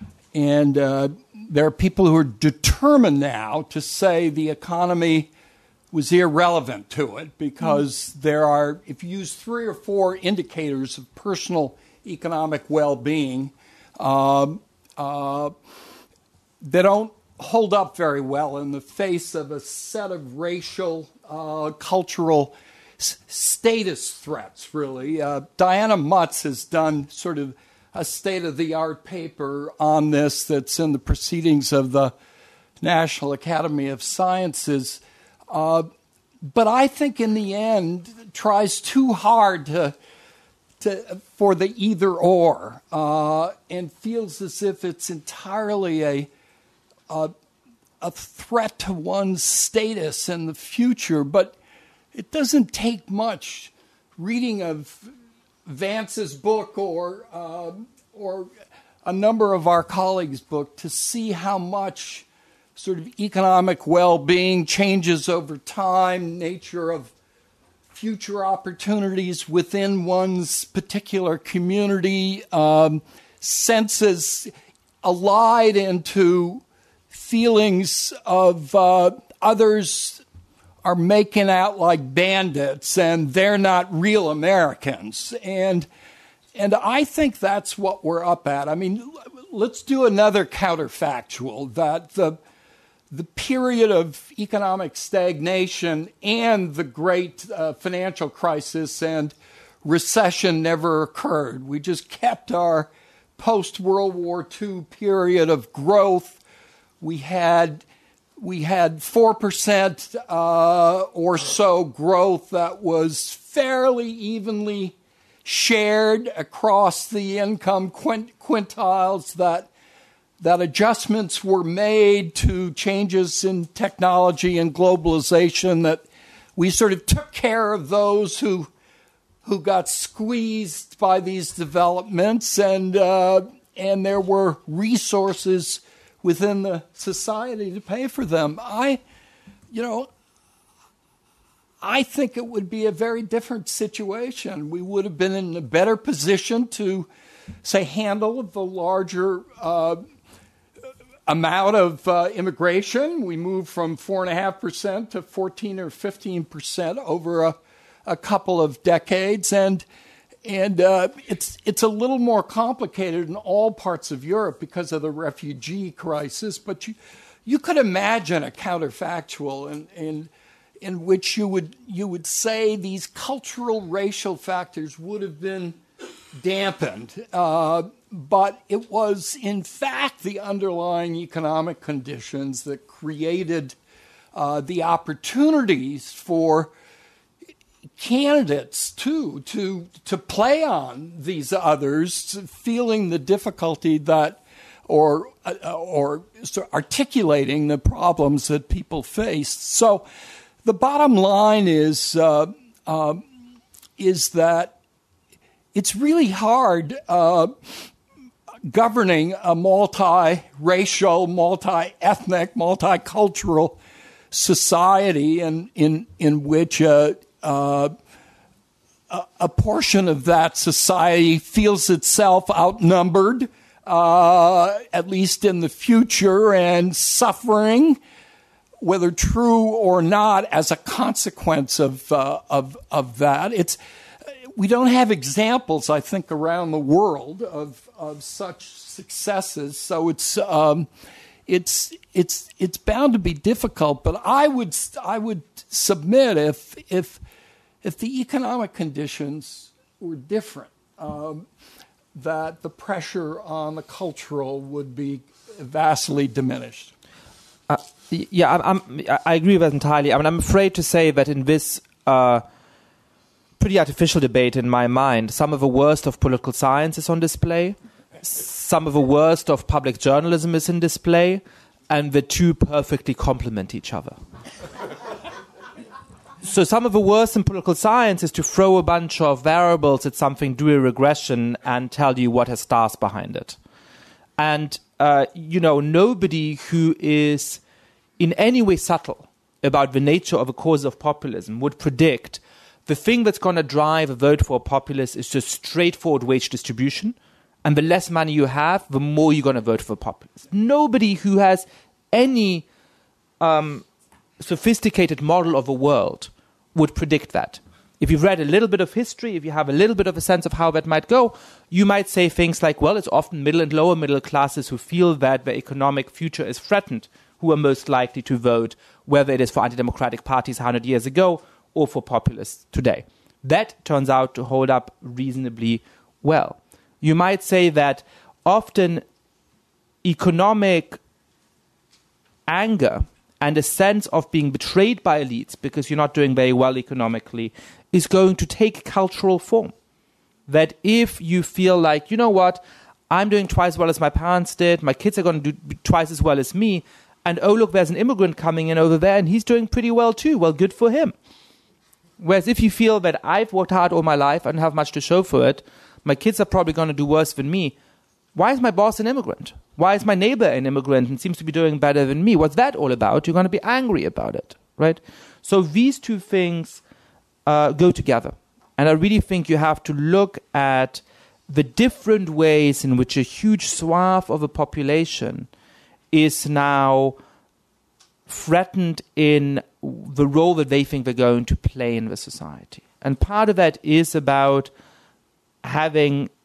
and uh, there are people who are determined now to say the economy was irrelevant to it because mm. there are, if you use three or four indicators of personal economic well-being, uh, uh, they don't hold up very well in the face of a set of racial, uh, cultural s- status threats, really. Uh, Diana Mutz has done sort of a state-of-the-art paper on this that's in the proceedings of the National Academy of Sciences. Uh, but I think in the end tries too hard to, to for the either-or uh, and feels as if it's entirely a A, a threat to one's status in the future, but it doesn't take much reading of Vance's book or uh, or a number of our colleagues' book to see how much sort of economic well-being changes over time, nature of future opportunities within one's particular community, um, senses allied into feelings of uh, others are making out like bandits and they're not real Americans. And and I think that's what we're up at. I mean, let's do another counterfactual, that the the period of economic stagnation and the great uh, financial crisis and recession never occurred. We just kept our post-World War Two period of growth. We had we had four percent uh, or so growth that was fairly evenly shared across the income quint- quintiles, that that adjustments were made to changes in technology and globalization, that we sort of took care of those who who got squeezed by these developments, and uh, and there were resources within the society to pay for them. I, you know, I think it would be a very different situation. We would have been in a better position to, say, handle the larger uh, amount of uh, immigration. We moved from four and a half percent to fourteen or fifteen percent over a, a couple of decades, and and uh, it's it's a little more complicated in all parts of Europe because of the refugee crisis. But you you could imagine a counterfactual in in in which you would you would say these cultural racial factors would have been dampened, uh, but it was in fact the underlying economic conditions that created uh, the opportunities for candidates too to to play on these others, feeling the difficulty that, or uh, or articulating the problems that people faced. So the bottom line is uh, uh, is that it's really hard uh, governing a multi-racial, multi-ethnic, multicultural society in in in which uh, uh, a, a portion of that society feels itself outnumbered, uh, at least in the future, and suffering, whether true or not, as a consequence of uh, of of that. It's We don't have examples, I think, around the world of, of such successes. So it's um, it's it's it's bound to be difficult. But I would I would submit if if if the economic conditions were different, um, that the pressure on the cultural would be vastly diminished. Uh, yeah, I'm, I'm, I agree with that entirely. I mean, I'm afraid to say that in this Uh, pretty artificial debate in my mind, some of the worst of political science is on display, some of the worst of public journalism is in display, and the two perfectly complement each other. So some of the worst in political science is to throw a bunch of variables at something, do a regression, and tell you what has stars behind it. And, uh, you know, nobody who is in any way subtle about the nature of a cause of populism would predict the thing that's going to drive a vote for a populist is just straightforward wage distribution. And the less money you have, the more you're going to vote for a populist. Nobody who has any um, sophisticated model of a world would predict that. If you've read a little bit of history, if you have a little bit of a sense of how that might go, you might say things like, well, it's often middle and lower middle classes who feel that their economic future is threatened, who are most likely to vote, whether it is for anti-democratic parties one hundred years ago or for populists today. That turns out to hold up reasonably well. You might say that often economic anger and a sense of being betrayed by elites because you're not doing very well economically is going to take cultural form. That if you feel like, you know what, I'm doing twice as well as my parents did, my kids are going to do twice as well as me, and oh, look, there's an immigrant coming in over there and he's doing pretty well too. Well, good for him. Whereas if you feel that I've worked hard all my life, I don't have much to show for it, my kids are probably going to do worse than me. Why is my boss an immigrant? Why is my neighbor an immigrant and seems to be doing better than me? What's that all about? You're going to be angry about it, right? So these two things uh, go together. And I really think you have to look at the different ways in which a huge swath of a population is now threatened in the role that they think they're going to play in the society. And part of that is about having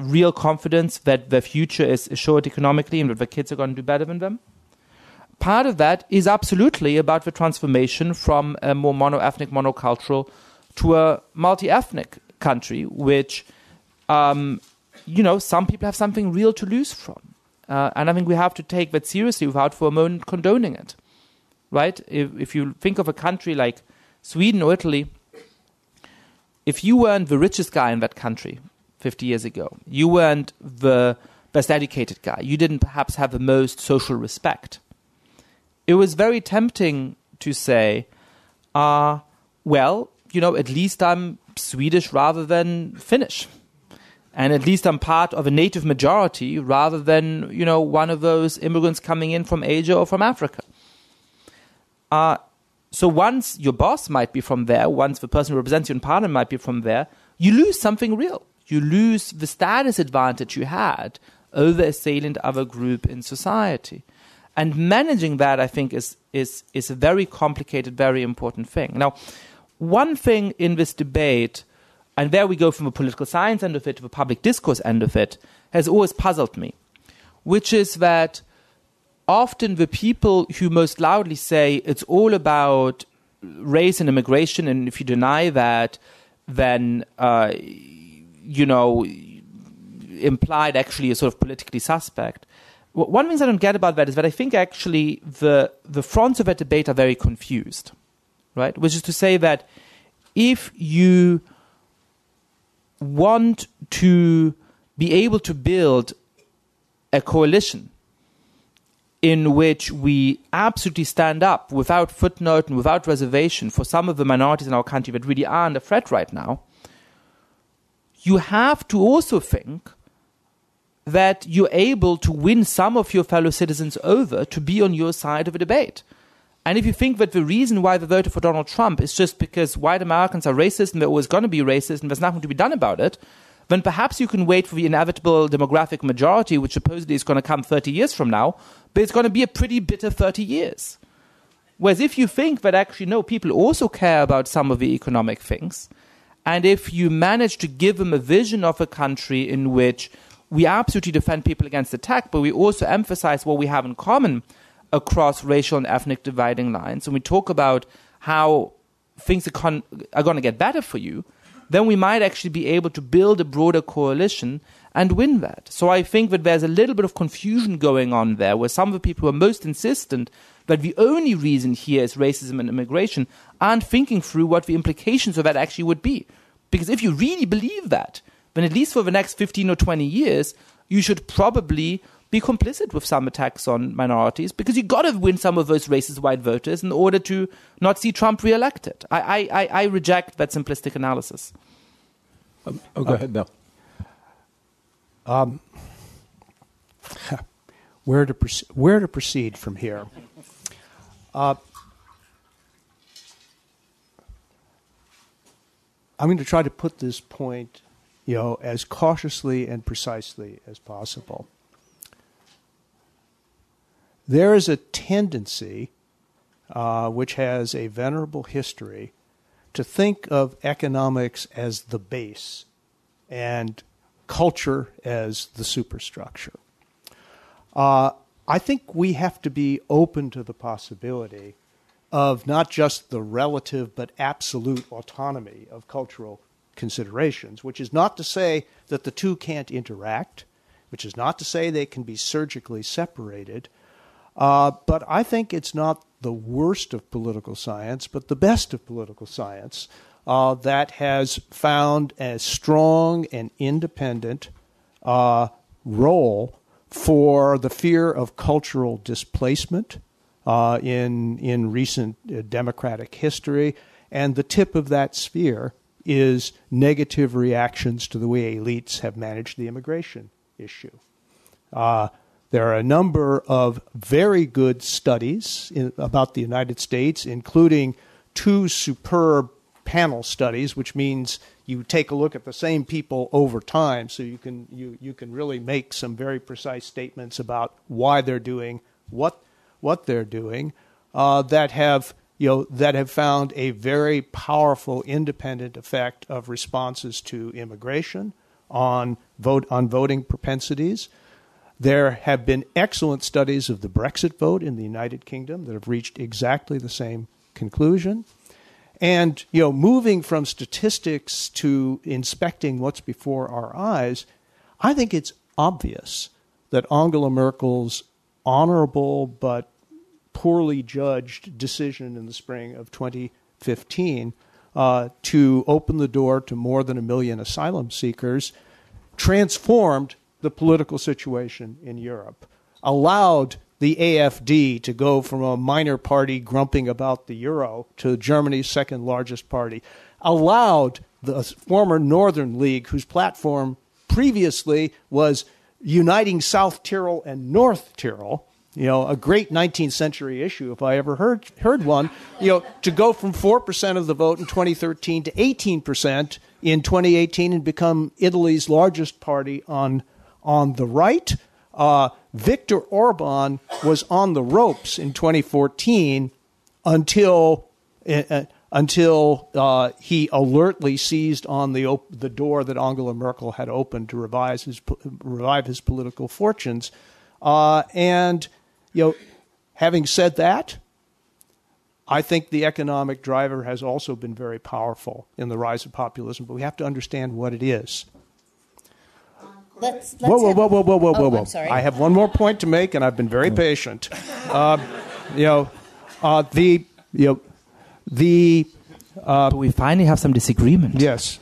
real confidence that their future is assured economically and that their kids are going to do better than them. Part of that is absolutely about the transformation from a more mono-ethnic, monocultural to a multi-ethnic country, which, um, you know, some people have something real to lose from. Uh, and I think we have to take that seriously without for a moment condoning it, right? If, if you think of a country like Sweden or Italy, if you weren't the richest guy in that country fifty years ago, you weren't the best educated guy, you didn't perhaps have the most social respect, it was very tempting to say, uh, well, you know, at least I'm Swedish rather than Finnish. And at least I'm part of a native majority rather than, you know, one of those immigrants coming in from Asia or from Africa. Uh, so once your boss might be from there, once the person who represents you in parliament might be from there, you lose something real. You lose the status advantage you had over a salient other group in society. And managing that, I think, is, is, is a very complicated, very important thing. Now, one thing in this debate, and there we go from the political science end of it to the public discourse end of it, has always puzzled me, which is that often the people who most loudly say it's all about race and immigration, and if you deny that, then, uh, you know, implied actually a sort of politically suspect. One thing I don't get about that is that I think actually the the fronts of that debate are very confused, right? Which is to say that if you want to be able to build a coalition in which we absolutely stand up without footnote and without reservation for some of the minorities in our country that really are under threat right now, you have to also think that you're able to win some of your fellow citizens over to be on your side of a debate. And if you think that the reason why they voted for Donald Trump is just because white Americans are racist and they're always going to be racist and there's nothing to be done about it, then perhaps you can wait for the inevitable demographic majority, which supposedly is going to come thirty years from now, but it's going to be a pretty bitter thirty years. Whereas if you think that actually, no, people also care about some of the economic things, and if you manage to give them a vision of a country in which we absolutely defend people against attack, but we also emphasize what we have in common across racial and ethnic dividing lines, and we talk about how things are, con- are going to get better for you, then we might actually be able to build a broader coalition and win that. So I think that there's a little bit of confusion going on there, where some of the people who are most insistent that the only reason here is racism and immigration aren't thinking through what the implications of that actually would be. Because if you really believe that, then at least for the next fifteen or twenty years, you should probably be complicit with some attacks on minorities, because you've got to win some of those racist white voters in order to not see Trump reelected. I, I, I reject that simplistic analysis. Um, oh, go uh, ahead, Bill. Um, where to proce- where to proceed from here? Uh, I'm going to try to put this point, you know, as cautiously and precisely as possible. There is a tendency, uh, which has a venerable history, to think of economics as the base and culture as the superstructure. Uh, I think we have to be open to the possibility of not just the relative but absolute autonomy of cultural considerations, which is not to say that the two can't interact, which is not to say they can be surgically separated, uh, but I think it's not the worst of political science, but the best of political science uh, that has found a strong and independent uh, role for the fear of cultural displacement uh, in in recent uh, democratic history, and the tip of that spear is negative reactions to the way elites have managed the immigration issue. Uh, there are a number of very good studies in, about the United States, including two superb panel studies, which means you take a look at the same people over time, so you can you, you can really make some very precise statements about why they're doing what what they're doing, uh, that have you know that have found a very powerful independent effect of responses to immigration on vote on voting propensities. There have been excellent studies of the Brexit vote in the United Kingdom that have reached exactly the same conclusion. And, you know, moving from statistics to inspecting what's before our eyes, I think it's obvious that Angela Merkel's honorable but poorly judged decision in the spring of twenty fifteen uh, to open the door to more than a million asylum seekers transformed the political situation in Europe, allowed the A F D to go from a minor party grumping about the euro to Germany's second largest party, allowed the former Northern League, whose platform previously was uniting South Tyrol and North Tyrol, you know, a great nineteenth century issue, if I ever heard heard one, you know, to go from four percent of the vote in twenty thirteen to eighteen percent in twenty eighteen and become Italy's largest party on on the right. Uh, Viktor Orban was on the ropes in twenty fourteen until uh, until uh, he alertly seized on the op- the door that Angela Merkel had opened to revise his revive his political fortunes. Uh, and you know, having said that, I think the economic driver has also been very powerful in the rise of populism. But we have to understand what it is. Let's, let's whoa, whoa, have, whoa, whoa, whoa, whoa, oh, whoa, I'm sorry. I have one more point to make, and I've been very patient. Uh, you know, uh, the, you know, the... Uh, but we finally have some disagreement. Yes.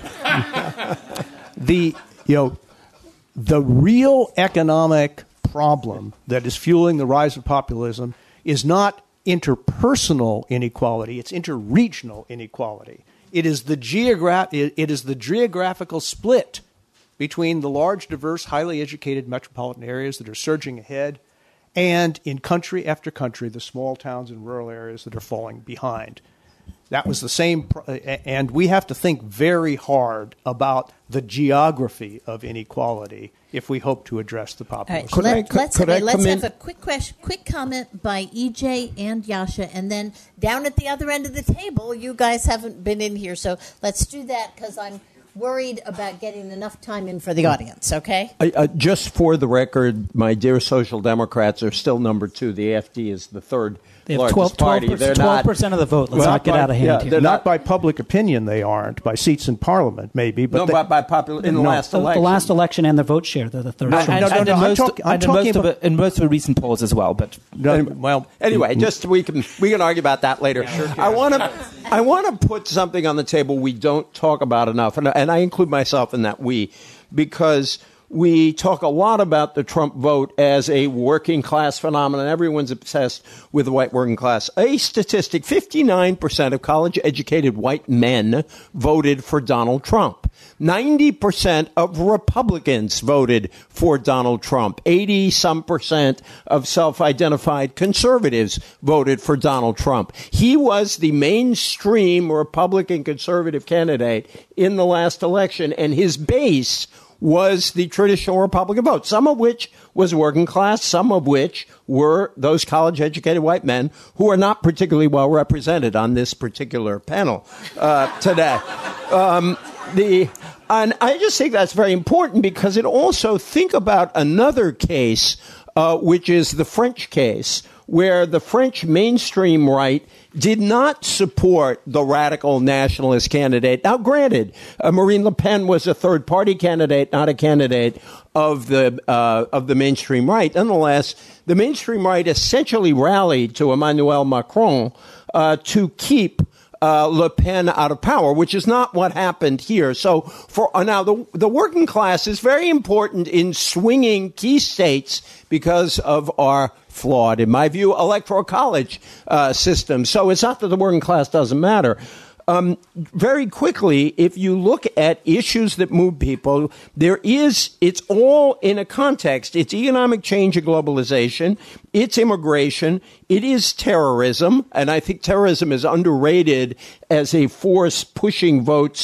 the, you know, the real economic problem that is fueling the rise of populism is not interpersonal inequality, it's interregional inequality. It is the geogra- it is the geographical split between the large, diverse, highly educated metropolitan areas that are surging ahead and in country after country, the small towns and rural areas that are falling behind. That was the same, and we have to think very hard about the geography of inequality if we hope to address the population. All right, Let, let's, okay, let's have a quick question, quick comment by E J and Yasha, and then down at the other end of the table, you guys haven't been in here, so let's do that because I'm worried about getting enough time in for the audience, okay? Uh, uh, just for the record, my dear Social Democrats are still number two. The A F D is the third they have largest twelve, party. twelve, they're twelve percent not, of the vote. Let's well, not get by, out of hand yeah, here. They're not, not by public opinion, they aren't. By seats in Parliament, maybe. But no, they, by, by popular, in the no, last the, election. the last election and the vote share, they're the third. And, and, no, no, and no, in I'm most, talk, I'm and in talking most about, of it, in most of the recent polls as well. But no, well, anyway, just we can we can argue about that later. Sure I want to I want to put something on the table we don't talk about enough, and, and I include myself in that we, because we talk a lot about the Trump vote as a working class phenomenon. Everyone's obsessed with the white working class. A statistic, fifty-nine percent of college-educated white men voted for Donald Trump. ninety percent of Republicans voted for Donald Trump. eighty-some percent of self-identified conservatives voted for Donald Trump. He was the mainstream Republican conservative candidate in the last election, and his base was the traditional Republican vote, some of which was working class, some of which were those college-educated white men who are not particularly well represented on this particular panel uh, today. Um, the and I just think that's very important because it also, think about another case, uh, which is the French case, where the French mainstream right did not support the radical nationalist candidate. Now, granted, uh, Marine Le Pen was a third-party candidate, not a candidate of the uh, of the mainstream right. Nonetheless, the mainstream right essentially rallied to Emmanuel Macron uh, to keep Uh, Le Pen out of power, which is not what happened here. So for uh, now, the the working class is very important in swinging key states because of our flawed, in my view, electoral college uh, system. So it's not that the working class doesn't matter. Um, very quickly, if you look at issues that move people, there is, it's all in a context. It's economic change and globalization. It's immigration. It is terrorism. And I think terrorism is underrated as a force pushing votes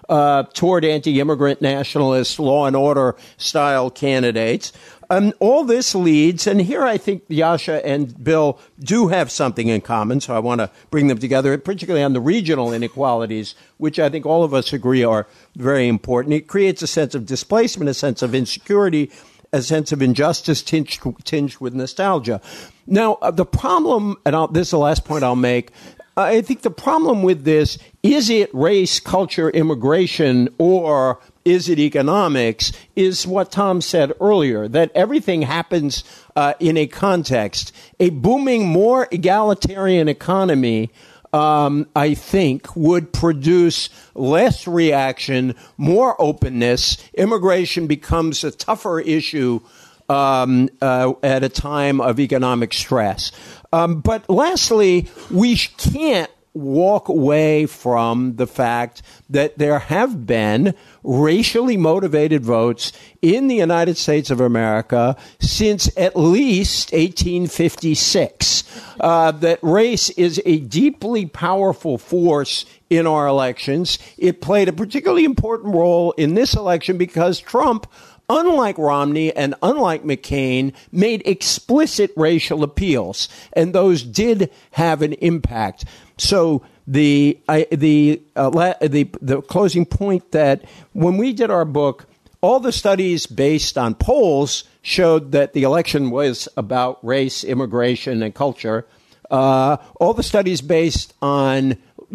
uh, toward anti-immigrant nationalist law and order style candidates. Um, all this leads, and here I think Yascha and Bill do have something in common, so I want to bring them together, particularly on the regional inequalities, which I think all of us agree are very important. It creates a sense of displacement, a sense of insecurity, a sense of injustice tinged, tinged with nostalgia. Now, uh, the problem, and I'll, this is the last point I'll make, I think the problem with this, is it race, culture, immigration, or is it economics, is what Tom said earlier, that everything happens uh, in a context. A booming, more egalitarian economy, um, I think, would produce less reaction, more openness. Immigration becomes a tougher issue um, uh, at a time of economic stress. Um, but lastly, we can't walk away from the fact that there have been racially motivated votes in the United States of America since at least eighteen fifty-six. Uh, that race is a deeply powerful force in our elections. It played a particularly important role in this election because Trump, unlike Romney and unlike McCain, made explicit racial appeals, and those did have an impact. So the I, the, uh, la, the the closing point that when we did our book, all the studies based on polls showed that the election was about race, immigration, and culture. Uh, all the studies based on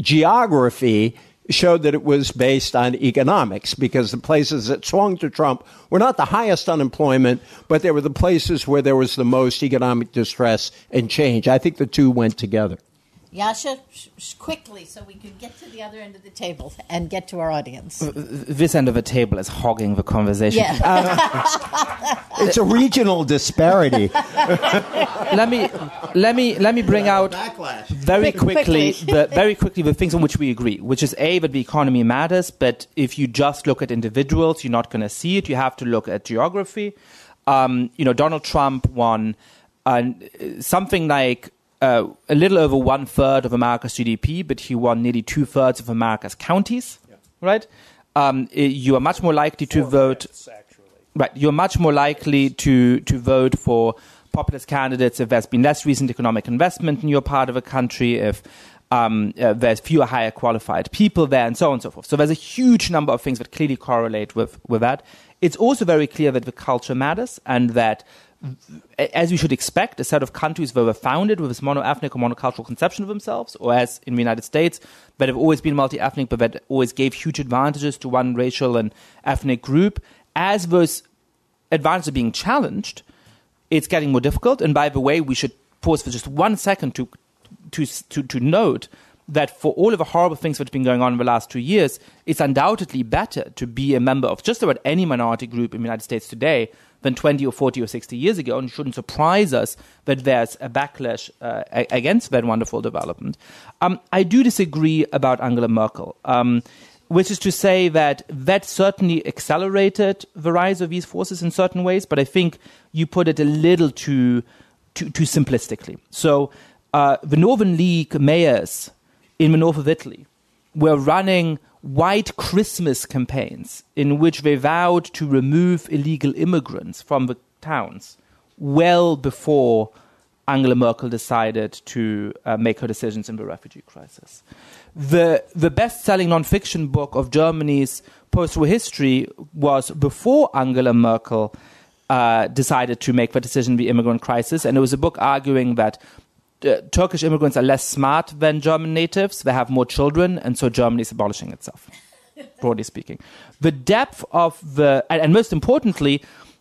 geography showed that it was based on economics, because the places that swung to Trump were not the highest unemployment, but they were the places where there was the most economic distress and change. I think the two went together. Yascha, sh- sh- quickly, so we can get to the other end of the table and get to our audience. This end of the table is hogging the conversation. Yeah. Um, it's a regional disparity. let me let me let me bring out Backlash. very Quick, quickly quickly. the very quickly the things on which we agree, which is A, that the economy matters, but if you just look at individuals, you're not going to see it. You have to look at geography. Um, you know, Donald Trump won uh, something like Uh, a little over one third of America's G D P, but he won nearly two thirds of America's counties, yeah. right? Um, you are much more likely to Four vote. fifths, actually. Right, you're much more likely to to vote for populist candidates if there's been less recent economic investment in your part of a country, if um, uh, there's fewer higher qualified people there, and so on and so forth. So there's a huge number of things that clearly correlate with with that. It's also very clear that the culture matters, and that, as we should expect, a set of countries that were founded with this mono-ethnic or monocultural conception of themselves, or as in the United States, that have always been multi-ethnic, but that always gave huge advantages to one racial and ethnic group, as those advantages are being challenged, it's getting more difficult. And by the way, we should pause for just one second to to to, to note that for all of the horrible things that have been going on in the last two years, it's undoubtedly better to be a member of just about any minority group in the United States today than twenty or forty or sixty years ago, and it shouldn't surprise us that there's a backlash uh, against that wonderful development. Um, I do disagree about Angela Merkel, um, which is to say that that certainly accelerated the rise of these forces in certain ways, but I think you put it a little too too, too simplistically. So uh, the Northern League mayors in the north of Italy were running white Christmas campaigns in which they vowed to remove illegal immigrants from the towns well before Angela Merkel decided to uh, make her decisions in the refugee crisis. The the best-selling non-fiction book of Germany's post-war history was before Angela Merkel uh, decided to make the decision in the immigrant crisis, and it was a book arguing that Uh, Turkish immigrants are less smart than German natives. They have more children, and so Germany is abolishing itself, broadly speaking. The depth of the, and, and most importantly,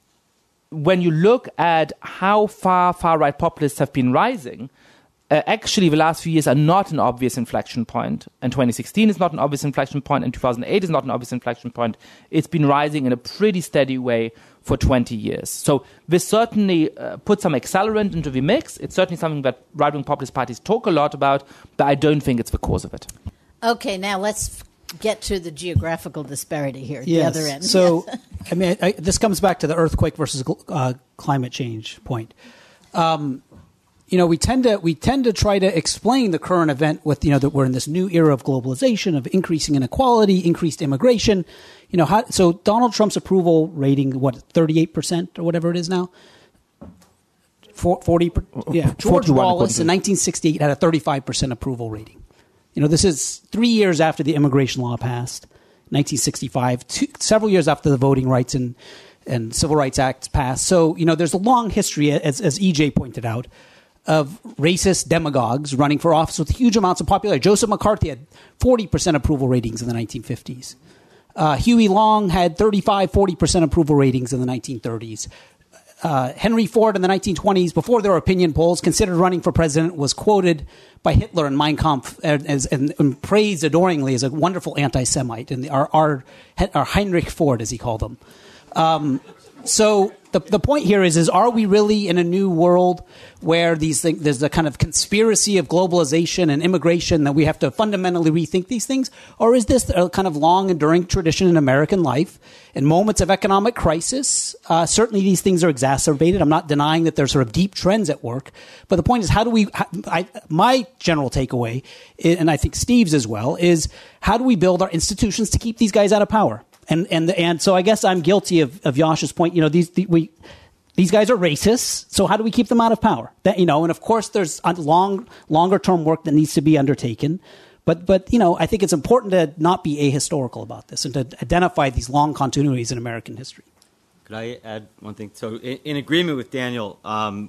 when you look at how far far-right populists have been rising, uh, actually the last few years are not an obvious inflection point, and twenty sixteen is not an obvious inflection point, and two thousand eight is not an obvious inflection point. It's been rising in a pretty steady way for twenty years. So this certainly uh, puts some accelerant into the mix. It's certainly something that right-wing populist parties talk a lot about, but I don't think it's the cause of it. Okay, now let's get to the geographical disparity here at Yes. the other end. So, I mean, I, this comes back to the earthquake versus uh, climate change point. Um, you know, we tend to we tend to try to explain the current event with, you know, that we're in this new era of globalization, of increasing inequality, increased immigration. You know, how, so Donald Trump's approval rating, what, thirty-eight percent or whatever it is now? forty, yeah. George Wallace in nineteen sixty-eight had a thirty-five percent approval rating. You know, this is three years after the immigration law passed, nineteen sixty-five, two, several years after the Voting Rights and, and Civil Rights Act passed. So, you know, there's a long history, as, as E J pointed out, of racist demagogues running for office with huge amounts of popularity. Joseph McCarthy had forty percent approval ratings in the nineteen fifties. Uh, Huey Long had thirty-five, forty percent approval ratings in the nineteen thirties. Uh, Henry Ford in the nineteen twenties, before there were opinion polls, considered running for president, was quoted by Hitler in Mein Kampf as, as, and, and praised adoringly as a wonderful anti-Semite, and the, our, our, our Heinrich Ford, as he called him. Um, so the the point here is, is are we really in a new world where these things, there's a kind of conspiracy of globalization and immigration that we have to fundamentally rethink these things? Or is this a kind of long enduring tradition in American life? In moments of economic crisis, uh, certainly these things are exacerbated. I'm not denying that there's sort of deep trends at work. But the point is, how do we, how, I, my general takeaway, and I think Steve's as well, is how do we build our institutions to keep these guys out of power? And and and so I guess I'm guilty of, of Yasha's point. You know, these the, we these guys are racists. So how do we keep them out of power? That, you know, and of course there's long longer term work that needs to be undertaken. But but you know, I think it's important to not be ahistorical about this and to identify these long continuities in American history. Could I add one thing? So in, in agreement with Daniel, um,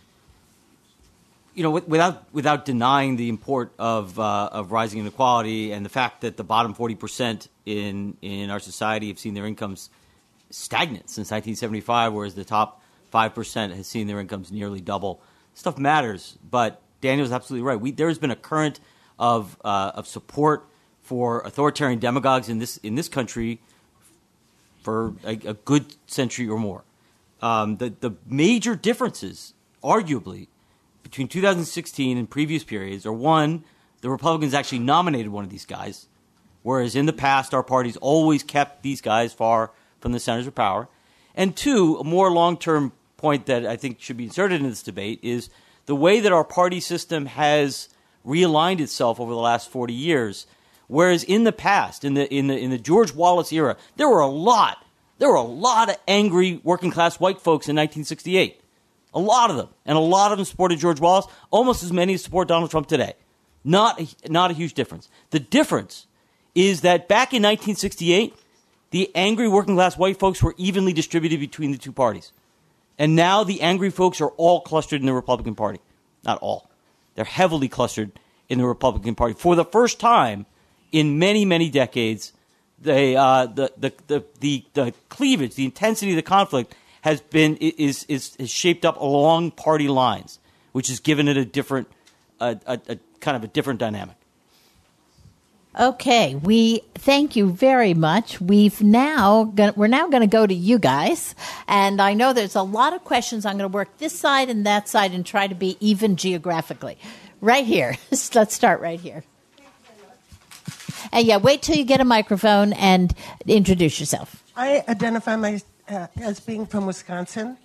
you know, without without denying the import of uh, of rising inequality and the fact that the bottom forty percent in in our society have seen their incomes stagnant since nineteen seventy-five, whereas the top five percent has seen their incomes nearly double. Stuff matters, but Daniel's absolutely right. We, there has been a current of uh, of support for authoritarian demagogues in this in this country for a, a good century or more. Um, the the major differences, arguably, between two thousand sixteen and previous periods are, one, the Republicans actually nominated one of these guys, whereas in the past our parties always kept these guys far from the centers of power. And two, a more long-term point that I think should be inserted in this debate is the way that our party system has realigned itself over the last forty years. Whereas in the past, in the in the in the George Wallace era, there were a lot, there were a lot of angry working-class white folks in nineteen sixty-eight. A lot of them. And a lot of them supported George Wallace, almost as many as support Donald Trump today. Not a, not a huge difference. The difference is that back in nineteen sixty-eight, the angry working-class white folks were evenly distributed between the two parties. And now the angry folks are all clustered in the Republican Party. Not all. They're heavily clustered in the Republican Party. For the first time in many, many decades, they, uh, the, the, the, the, the cleavage, the intensity of the conflict has been is is, is shaped up along party lines, which has given it a different, a, a, a kind of a different dynamic. Okay, we thank you very much. We've now gonna, we're now going to go to you guys, and I know there's a lot of questions. I'm going to work this side and that side and try to be even geographically. Right here, let's start right here. And yeah, wait till you get a microphone and introduce yourself. I identify my uh, as being from Wisconsin,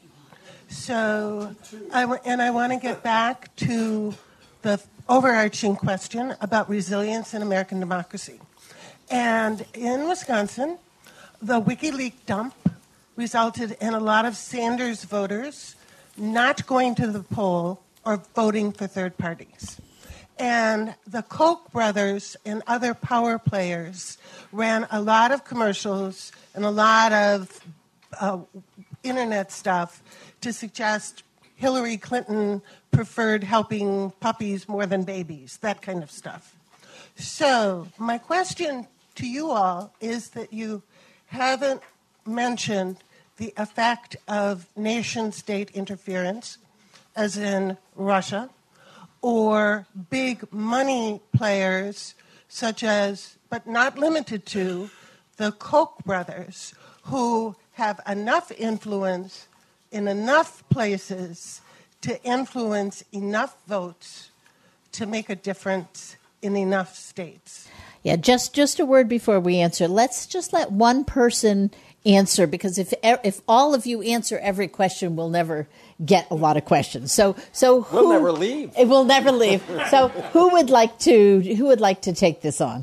so I w- and I want to get back to the overarching question about resilience in American democracy. And in Wisconsin, the WikiLeaks dump resulted in a lot of Sanders voters not going to the poll or voting for third parties. And the Koch brothers and other power players ran a lot of commercials and a lot of uh, internet stuff to suggest Hillary Clinton preferred helping puppies more than babies, that kind of stuff. So my question to you all is that you haven't mentioned the effect of nation-state interference, as in Russia, or big money players such as, but not limited to, the Koch brothers, who have enough influence in enough places to influence enough votes to make a difference in enough states. Yeah, just, just a word before we answer. Let's just let one person answer, because if if all of you answer every question, we'll never get a lot of questions. So so who, we'll never leave. It will never leave. So who would like to who would like to take this on?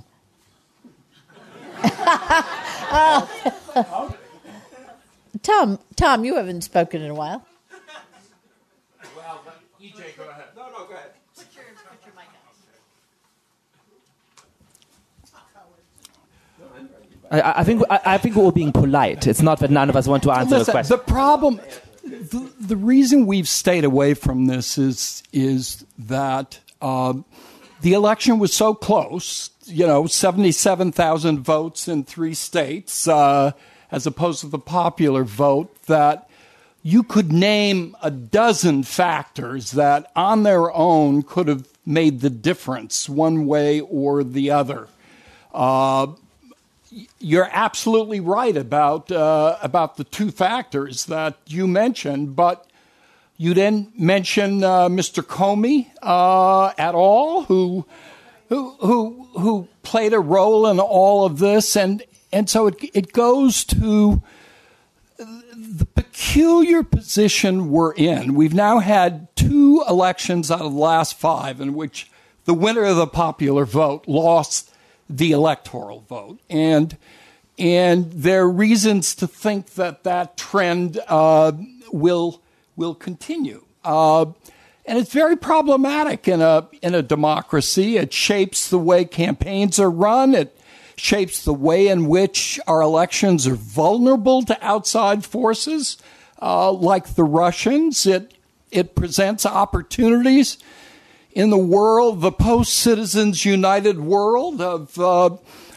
uh, Tom, Tom, you haven't spoken in a while. Well, E J, go ahead. No, no, go ahead. Put your, put your mic I, I think I, I think we're being polite. It's not that none of us want to answer Listen, the question. The problem, the, the reason we've stayed away from this is is that um, the election was so close. You know, seventy-seven thousand votes in three states, uh, as opposed to the popular vote, that you could name a dozen factors that on their own could have made the difference one way or the other. Uh, you're absolutely right about uh, about the two factors that you mentioned, but you didn't mention uh, Mister Comey uh, at all, who who who who played a role in all of this, and and so it it goes to the peculiar position we're in. We've now had two elections out of the last five in which the winner of the popular vote lost the electoral vote. And and there are reasons to think that that trend uh, will will continue. Uh, and it's very problematic in a in a democracy. It shapes the way campaigns are run. It shapes the way in which our elections are vulnerable to outside forces, uh, like the Russians. It it presents opportunities in the world, the post-Citizens United world of uh,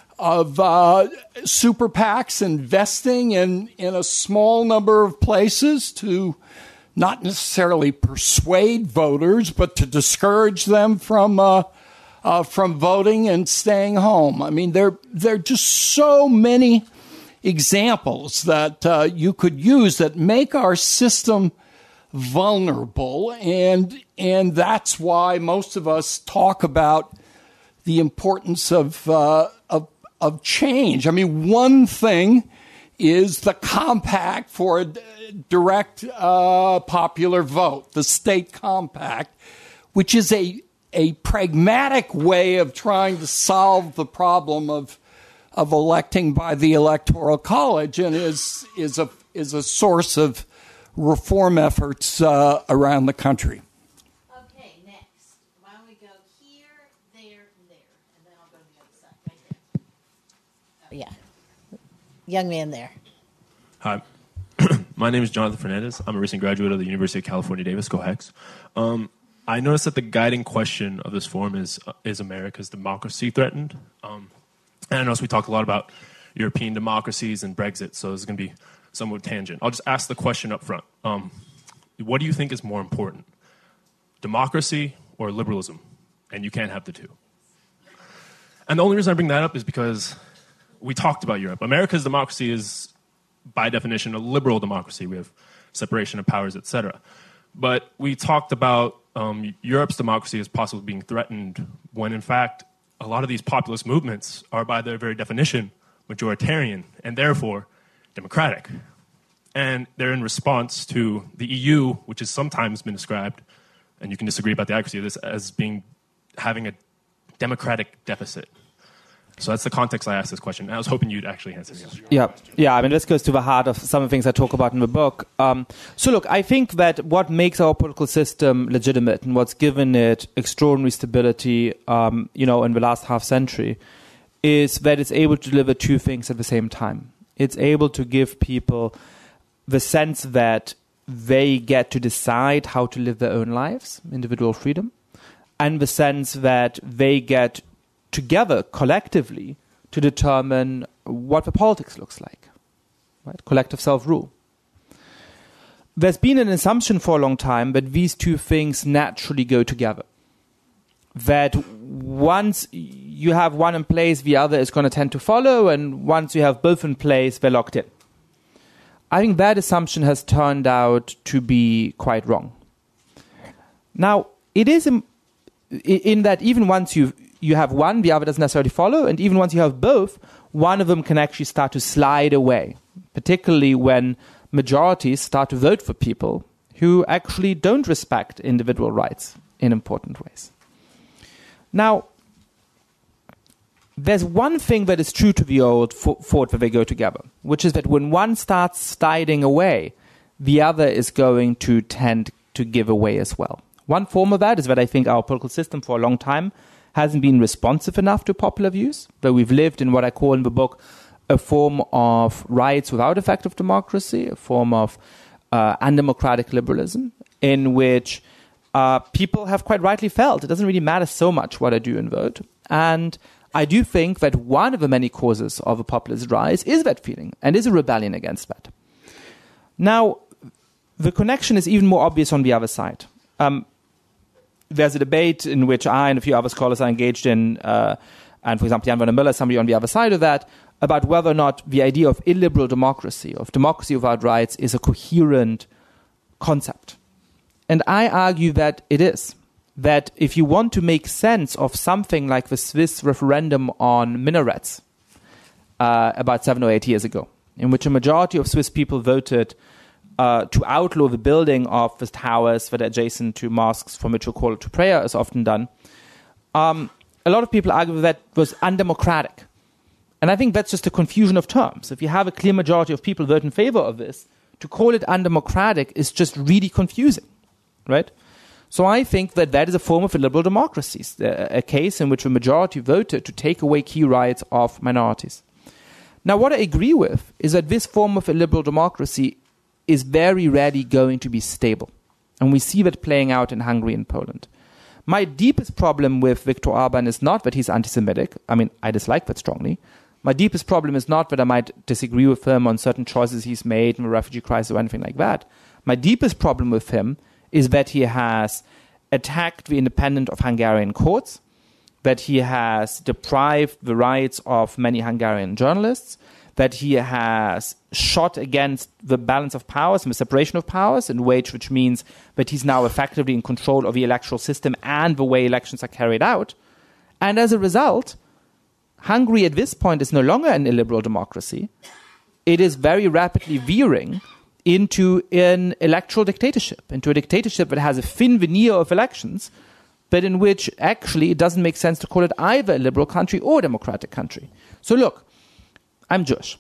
of uh, super PACs investing in, in a small number of places to not necessarily persuade voters, but to discourage them from uh, uh, from voting and staying home. I mean, there there are just so many examples that uh, you could use that make our system vulnerable, and and that's why most of us talk about the importance of uh, of of change. I mean, one thing is the compact for a d- direct uh, popular vote, the state compact, which is a a pragmatic way of trying to solve the problem of of electing by the Electoral College, and is is a is a source of reform efforts uh, around the country. Okay, next. Why don't we go here, there, and there, and then I'll go to the other side, right there. Oh, yeah. Young man there. Hi. My name is Jonathan Fernandez. I'm a recent graduate of the University of California, Davis. Go Hex. Um, I noticed that the guiding question of this forum is, uh, is America's democracy threatened? Um, and I noticed we talked a lot about European democracies and Brexit, so this is going to be somewhat tangent. I'll just ask the question up front. Um, what do you think is more important, democracy or liberalism? And you can't have the two. And the only reason I bring that up is because we talked about Europe. America's democracy is, by definition, a liberal democracy. We have separation of powers, et cetera. But we talked about um, Europe's democracy as possibly being threatened when, in fact, a lot of these populist movements are, by their very definition, majoritarian and therefore democratic. And they're in response to the E U, which has sometimes been described, and you can disagree about the accuracy of this, as being having a democratic deficit. So that's the context I asked this question. And I was hoping you'd actually answer it. Yeah, yeah. I mean, this goes to the heart of some of the things I talk about in the book. Um, so, look, I think that what makes our political system legitimate and what's given it extraordinary stability, um, you know, in the last half century, is that it's able to deliver two things at the same time. It's able to give people the sense that they get to decide how to live their own lives, individual freedom, and the sense that they get together, collectively, to determine what the politics looks like, right? Collective self-rule. There's been an assumption for a long time that these two things naturally go together. That once you have one in place, the other is going to tend to follow, and once you have both in place, they're locked in. I think that assumption has turned out to be quite wrong. Now, it is in, in that even once you you have one, the other doesn't necessarily follow, and even once you have both, one of them can actually start to slide away, particularly when majorities start to vote for people who actually don't respect individual rights in important ways. Now, there's one thing that is true to the old thought that they go together, which is that when one starts sliding away, the other is going to tend to give away as well. One form of that is that I think our political system for a long time hasn't been responsive enough to popular views, that we've lived in what I call in the book a form of rights without effective democracy, a form of uh, undemocratic liberalism, in which uh, people have quite rightly felt it doesn't really matter so much what I do and vote. And I do think that one of the many causes of a populist rise is that feeling and is a rebellion against that. Now, the connection is even more obvious on the other side. Um, there's a debate in which I and a few other scholars are engaged in, uh, and for example, Jan Werner Miller, somebody on the other side of that, about whether or not the idea of illiberal democracy, of democracy without rights, is a coherent concept. And I argue that it is. That if you want to make sense of something like the Swiss referendum on minarets uh, about seven or eight years ago, in which a majority of Swiss people voted uh, to outlaw the building of the towers that are adjacent to mosques from which a call to prayer is often done, um, a lot of people argue that was undemocratic. And I think that's just a confusion of terms. If you have a clear majority of people vote in favor of this, to call it undemocratic is just really confusing, right? So I think that that is a form of illiberal democracy, a case in which a majority voted to take away key rights of minorities. Now, what I agree with is that this form of illiberal democracy is very rarely going to be stable. And we see that playing out in Hungary and Poland. My deepest problem with Viktor Orban is not that he's anti-Semitic. I mean, I dislike that strongly. My deepest problem is not that I might disagree with him on certain choices he's made in the refugee crisis or anything like that. My deepest problem with him is that he has attacked the independence of Hungarian courts, that he has deprived the rights of many Hungarian journalists, that he has shot against the balance of powers and the separation of powers in a way which means that he's now effectively in control of the electoral system and the way elections are carried out. And as a result, Hungary at this point is no longer an illiberal democracy. It is very rapidly veering into an electoral dictatorship, into a dictatorship that has a thin veneer of elections, but in which actually it doesn't make sense to call it either a liberal country or a democratic country. So look, I'm Jewish.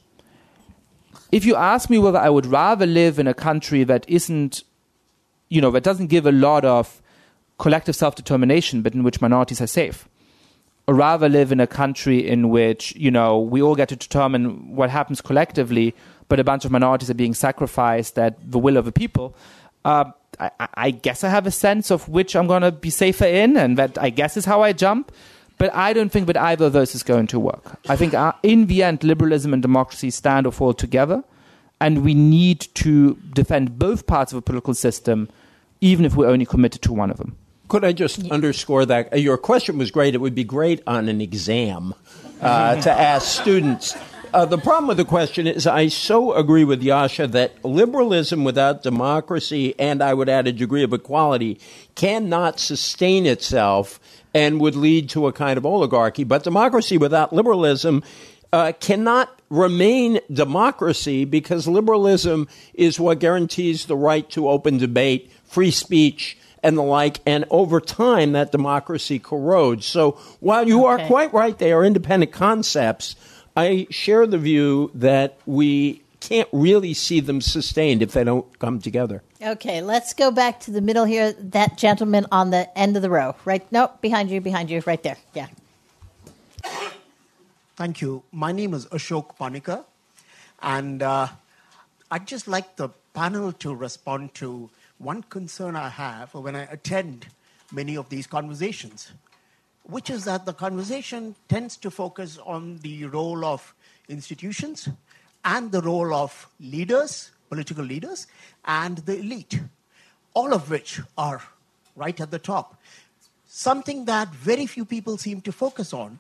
If you ask me whether I would rather live in a country that isn't, you know, that doesn't give a lot of collective self-determination, but in which minorities are safe, or rather live in a country in which, you know, we all get to determine what happens collectively, but a bunch of minorities are being sacrificed at the will of the people, uh, I, I guess I have a sense of which I'm going to be safer in, and that I guess is how I jump. But I don't think that either of those is going to work. I think uh, in the end, liberalism and democracy stand or fall together, and we need to defend both parts of a political system, even if we're only committed to one of them. Could I just yeah. underscore that? Uh, your question was great. It would be great on an exam uh, to ask students. Uh, the problem with the question is I so agree with Yasha that liberalism without democracy, and I would add a degree of equality, cannot sustain itself and would lead to a kind of oligarchy. But democracy without liberalism uh, cannot remain democracy, because liberalism is what guarantees the right to open debate, free speech, and the like, and over time that democracy corrodes. So while you okay. are quite right, they are independent concepts, I share the view that we can't really see them sustained if they don't come together. Okay, let's go back to the middle here. That gentleman on the end of the row. Right? No, behind you, behind you, right there. Yeah. Thank you. My name is Ashok Panika, and uh, I'd just like the panel to respond to one concern I have when I attend many of these conversations, which is that the conversation tends to focus on the role of institutions and the role of leaders, political leaders, and the elite, all of which are right at the top. Something that very few people seem to focus on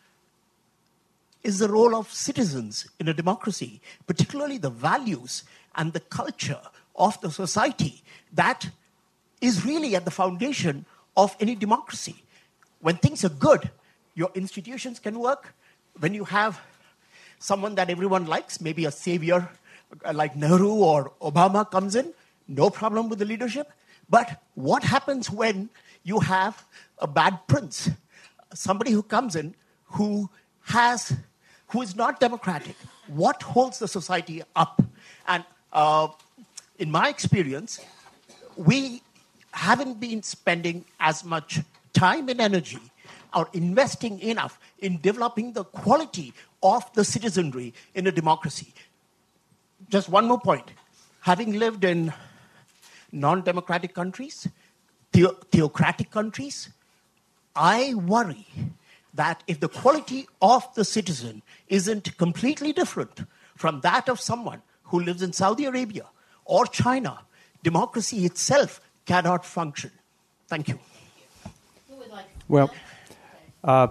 is the role of citizens in a democracy, particularly the values and the culture of the society that is really at the foundation of any democracy. When things are good, your institutions can work. When you have someone that everyone likes, maybe a savior like Nehru or Obama comes in, no problem with the leadership. But what happens when you have a bad prince, somebody who comes in who has, who is not democratic? What holds the society up? And uh, in my experience, we haven't been spending as much time and energy or investing enough in developing the quality of the citizenry in a democracy. Just one more point. Having lived in non-democratic countries, theo- theocratic countries, I worry that if the quality of the citizen isn't completely different from that of someone who lives in Saudi Arabia or China, democracy itself cannot function. Thank you. Well, uh,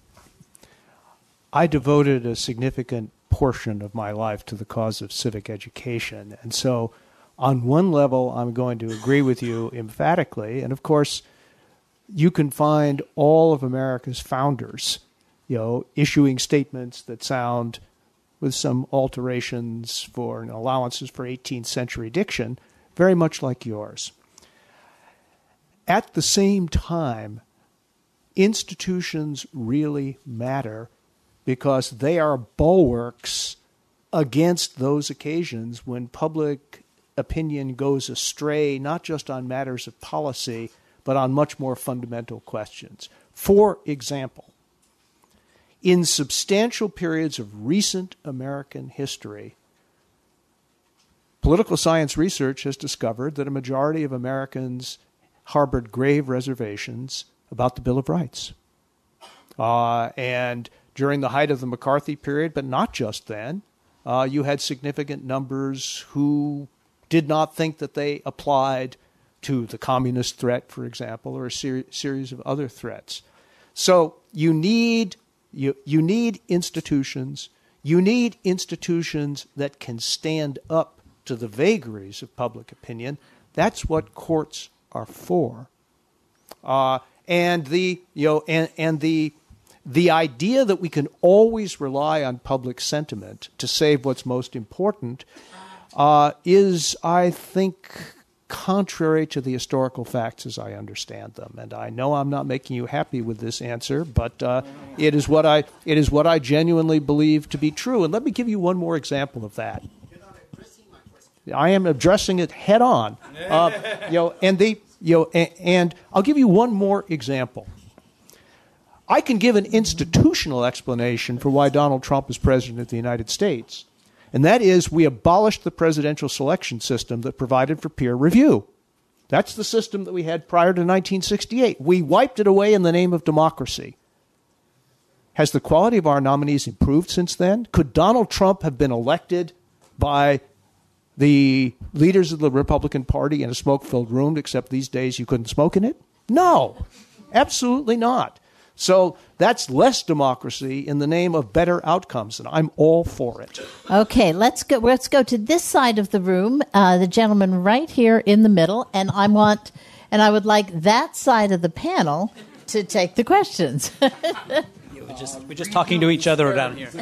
I devoted a significant portion of my life to the cause of civic education. And so on one level, I'm going to agree with you emphatically. And of course, you can find all of America's founders, you know, issuing statements that sound, with some alterations for and allowances for eighteenth century diction, very much like yours. At the same time, institutions really matter because they are bulwarks against those occasions when public opinion goes astray, not just on matters of policy, but on much more fundamental questions. For example, in substantial periods of recent American history, political science research has discovered that a majority of Americans harbored grave reservations about the Bill of Rights. Uh, and during the height of the McCarthy period, but not just then, uh, you had significant numbers who did not think that they applied to the communist threat, for example, or a ser- series of other threats. So you need you you need institutions. You need institutions that can stand up to the vagaries of public opinion. That's what courts are for. Uh, and the you know and, and the the idea that we can always rely on public sentiment to save what's most important uh, is, I think, contrary to the historical facts as I understand them. And I know I'm not making you happy with this answer, but uh, it is what I it is what I genuinely believe to be true. And let me give you one more example of that. I am addressing it head on. Uh, you know, and the you know, and, and I'll give you one more example. I can give an institutional explanation for why Donald Trump is president of the United States. And that is, we abolished the presidential selection system that provided for peer review. That's the system that we had prior to nineteen sixty-eight. We wiped it away in the name of democracy. Has the quality of our nominees improved since then? Could Donald Trump have been elected by the leaders of the Republican Party in a smoke-filled room, except these days you couldn't smoke in it? No, absolutely not. So that's less democracy in the name of better outcomes, and I'm all for it. Okay, let's go. Let's go to this side of the room. Uh, the gentleman right here in the middle, and I want, and I would like that side of the panel to take the questions. we're just we're just talking to each other down here.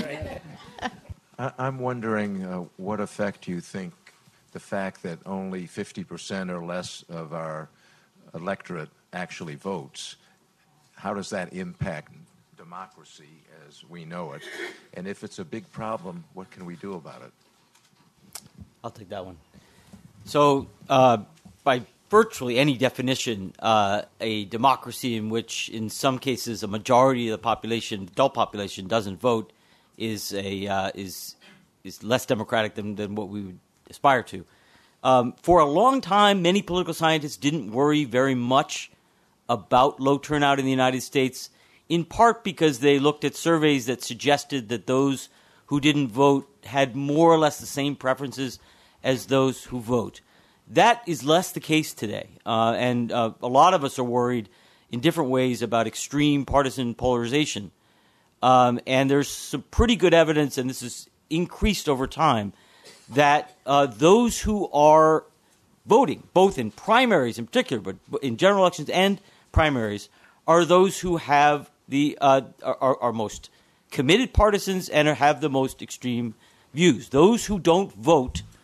I'm wondering uh, what effect you think the fact that only fifty percent or less of our electorate actually votes. How does that impact democracy as we know it? And if it's a big problem, what can we do about it? I'll take that one. So uh, by virtually any definition, uh, a democracy in which in some cases a majority of the population, adult population, doesn't vote is a uh, is is less democratic than, than what we would aspire to. Um, for a long time, many political scientists didn't worry very much about low turnout in the United States, in part because they looked at surveys that suggested that those who didn't vote had more or less the same preferences as those who vote. That is less the case today, uh, and uh, a lot of us are worried in different ways about extreme partisan polarization. Um, and there's some pretty good evidence, and this has increased over time, that uh, those who are voting, both in primaries in particular, but in general elections and primaries, are those who have the uh, are, are most committed partisans and have the most extreme views. Those who don't vote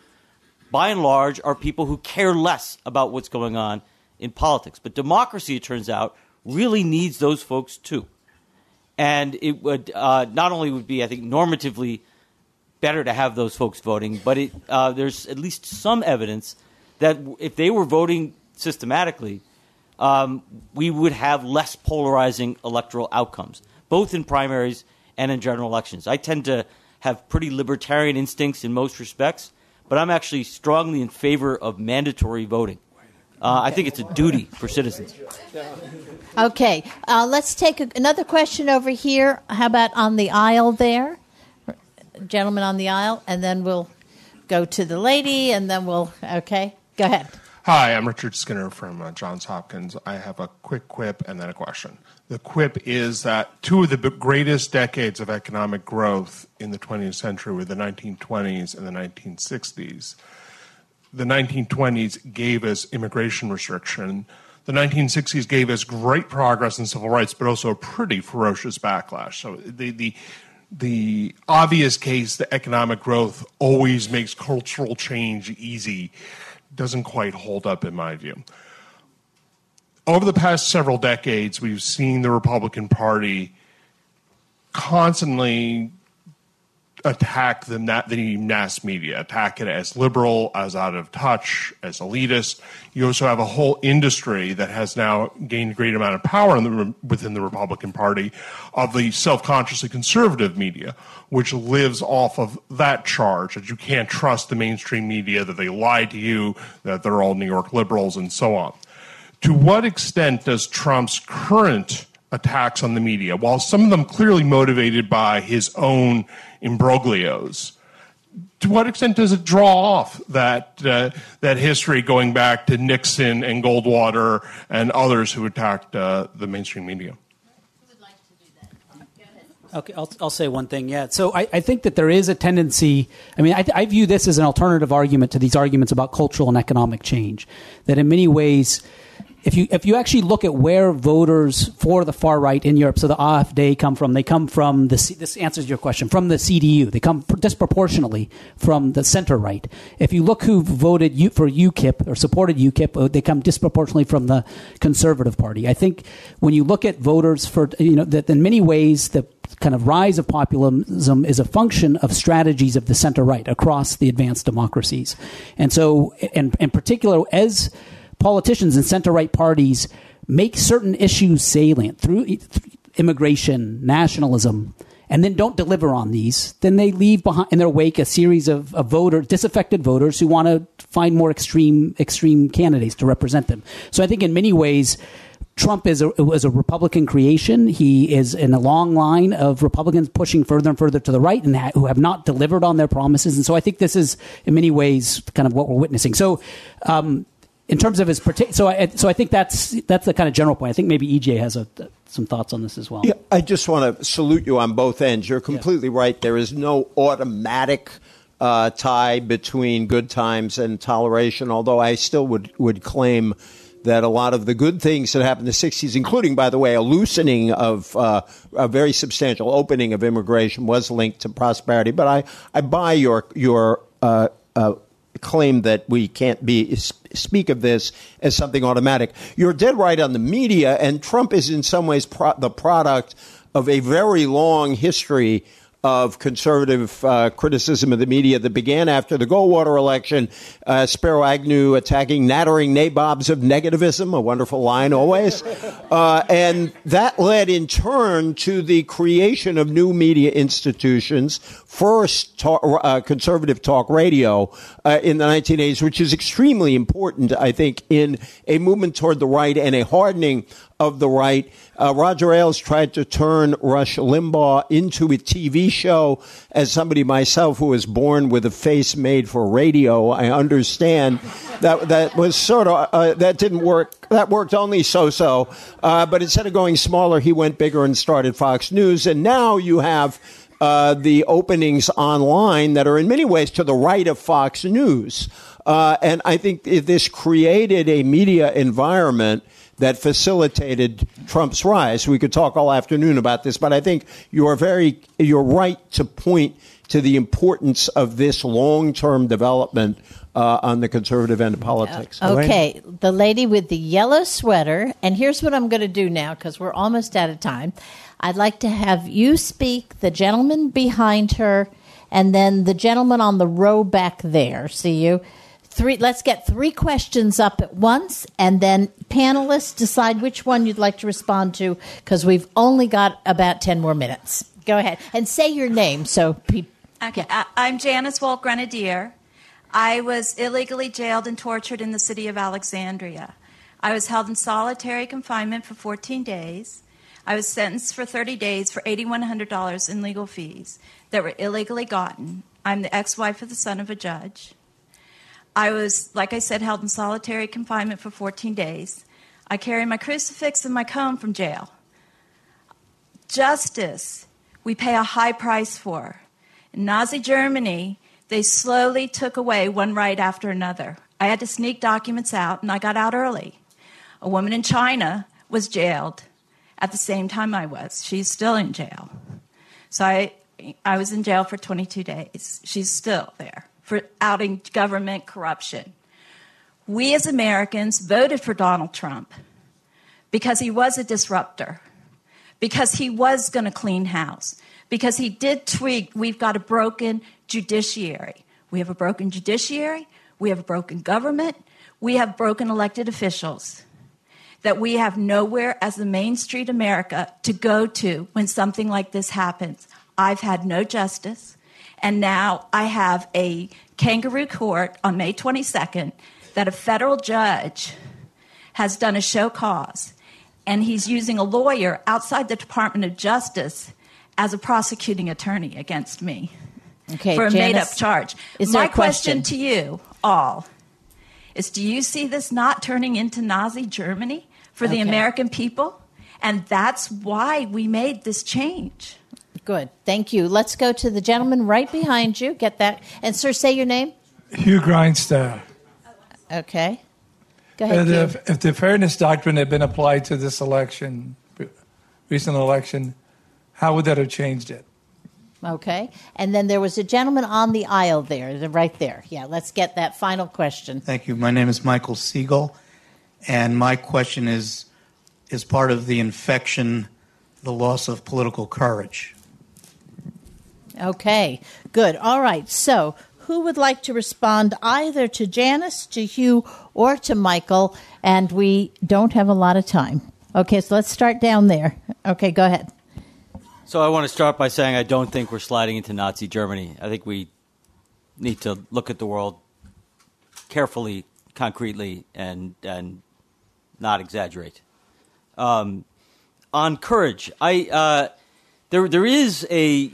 by and large, are people who care less about what's going on in politics. But democracy, it turns out, really needs those folks too. And it would uh, not only would be, I think, normatively better to have those folks voting, but it, uh, there's at least some evidence that if they were voting systematically, um, we would have less polarizing electoral outcomes, both in primaries and in general elections. I tend to have pretty libertarian instincts in most respects, but I'm actually strongly in favor of mandatory voting. Uh, I think it's a duty for citizens. Okay, uh, let's take a, another question over here. How about on the aisle there? Gentleman on the aisle, and then we'll go to the lady, and then we'll, okay, go ahead. Hi, I'm Richard Skinner from uh, Johns Hopkins. I have a quick quip and then a question. The quip is that two of the b- greatest decades of economic growth in the twentieth century were the nineteen twenties and the nineteen sixties. The nineteen twenties gave us immigration restriction. The nineteen sixties gave us great progress in civil rights, but also a pretty ferocious backlash. So the the the obvious case that economic growth always makes cultural change easy doesn't quite hold up in my view. Over the past several decades, we've seen the Republican Party constantly attack the, the mass media, attack it as liberal, as out of touch, as elitist. You also have a whole industry that has now gained a great amount of power in the, within the Republican Party of the self-consciously conservative media, which lives off of that charge that you can't trust the mainstream media, that they lie to you, that they're all New York liberals, and so on. To what extent does Trump's current attacks on the media, while some of them clearly motivated by his own imbroglios, to what extent does it draw off that uh, that history going back to Nixon and Goldwater and others who attacked uh, the mainstream media? Okay, I'll, I'll say one thing. Yeah, so I, I think that there is a tendency. I mean, I, I view this as an alternative argument to these arguments about cultural and economic change. That in many ways, if you if you actually look at where voters for the far right in Europe, so the A F D come from, they come from the. This answers your question, from the C D U. They come disproportionately from the center right. If you look who voted U, for UKIP or supported UKIP, they come disproportionately from the Conservative Party. I think when you look at voters for, you know, that in many ways the kind of rise of populism is a function of strategies of the center right across the advanced democracies, and so, and in particular, as politicians and center-right parties make certain issues salient through immigration, nationalism, and then don't deliver on these, then they leave behind in their wake a series of, of voter, disaffected voters who want to find more extreme extreme candidates to represent them. So I think in many ways, Trump is a, was a Republican creation. He is in a long line of Republicans pushing further and further to the right and ha- who have not delivered on their promises. And so I think this is, in many ways, kind of what we're witnessing. So um, in terms of his partic- so I, so I think that's that's the kind of general point. I think maybe E J has a, some thoughts on this as well. Yeah, I just want to salute you on both ends. You're completely yeah. right. There is no automatic uh, tie between good times and toleration, although I still would, would claim that a lot of the good things that happened in the sixties, including, by the way, a loosening of uh, a very substantial opening of immigration, was linked to prosperity. But I, I buy your your uh, uh, claim that we can't be speak of this as something automatic. You're dead right on the media, and Trump is in some ways pro- the product of a very long history of conservative uh, criticism of the media that began after the Goldwater election, uh, Spiro Agnew attacking nattering nabobs of negativism, a wonderful line always. Uh, and that led in turn to the creation of new media institutions, first talk, uh, conservative talk radio uh, in the nineteen eighties, which is extremely important, I think, in a movement toward the right and a hardening of the right. Uh, Roger Ailes tried to turn Rush Limbaugh into a T V show. As somebody myself who was born with a face made for radio, I understand that that was sort of uh, that didn't work. That worked only so-so. Uh, but instead of going smaller, he went bigger and started Fox News. And now you have uh, the openings online that are in many ways to the right of Fox News. Uh, and I think this created a media environment that facilitated Trump's rise. We could talk all afternoon about this, but I think you're very, you're right to point to the importance of this long-term development uh, on the conservative end of politics. Okay, the lady with the yellow sweater, and here's what I'm going to do now because we're almost out of time. I'd like to have you speak, the gentleman behind her, and then the gentleman on the row back there. See you. Three. Let's get three questions up at once, and then panelists decide which one you'd like to respond to because we've only got about ten more minutes. Go ahead and say your name. So, people. Okay, I, I'm Janice Walt Grenadier. I was illegally jailed and tortured in the city of Alexandria. I was held in solitary confinement for fourteen days. I was sentenced for thirty days for eight thousand one hundred dollars in legal fees that were illegally gotten. I'm the ex-wife of the son of a judge. I was, like I said, held in solitary confinement for fourteen days. I carry my crucifix and my comb from jail. Justice, we pay a high price for. In Nazi Germany, they slowly took away one right after another. I had to sneak documents out, and I got out early. A woman in China was jailed at the same time I was. She's still in jail. So I, I was in jail for twenty-two days. She's still there for outing government corruption. We as Americans voted for Donald Trump because he was a disruptor, because he was going to clean house, because he did tweak, we've got a broken judiciary. We have a broken judiciary, we have a broken government, we have broken elected officials that we have nowhere as the Main Street America to go to when something like this happens. I've had no justice. And now I have a kangaroo court on May twenty-second that a federal judge has done a show cause, and he's using a lawyer outside the Department of Justice as a prosecuting attorney against me okay, for a Janice, made-up charge. Is there My a question? question to you all is, do you see this not turning into Nazi Germany for the Okay. American people? And that's why we made this change. Good. Thank you. Let's go to the gentleman right behind you. Get that. And, sir, say your name. Hugh Grindstone. Okay. Go ahead, And Hugh. if, if the fairness doctrine had been applied to this election, recent election, how would that have changed it? Okay. And then there was a gentleman on the aisle there, the- right there. Yeah, let's get that final question. Thank you. My name is Michael Siegel, and my question is, is part of the infection the loss of political courage? Okay, good. All right. So, who would like to respond either to Janice, to Hugh, or to Michael? And we don't have a lot of time. Okay, so let's start down there. Okay, go ahead. So I want to start by saying I don't think we're sliding into Nazi Germany. I think we need to look at the world carefully, concretely, and and not exaggerate. Um, on courage, I uh, there there is a.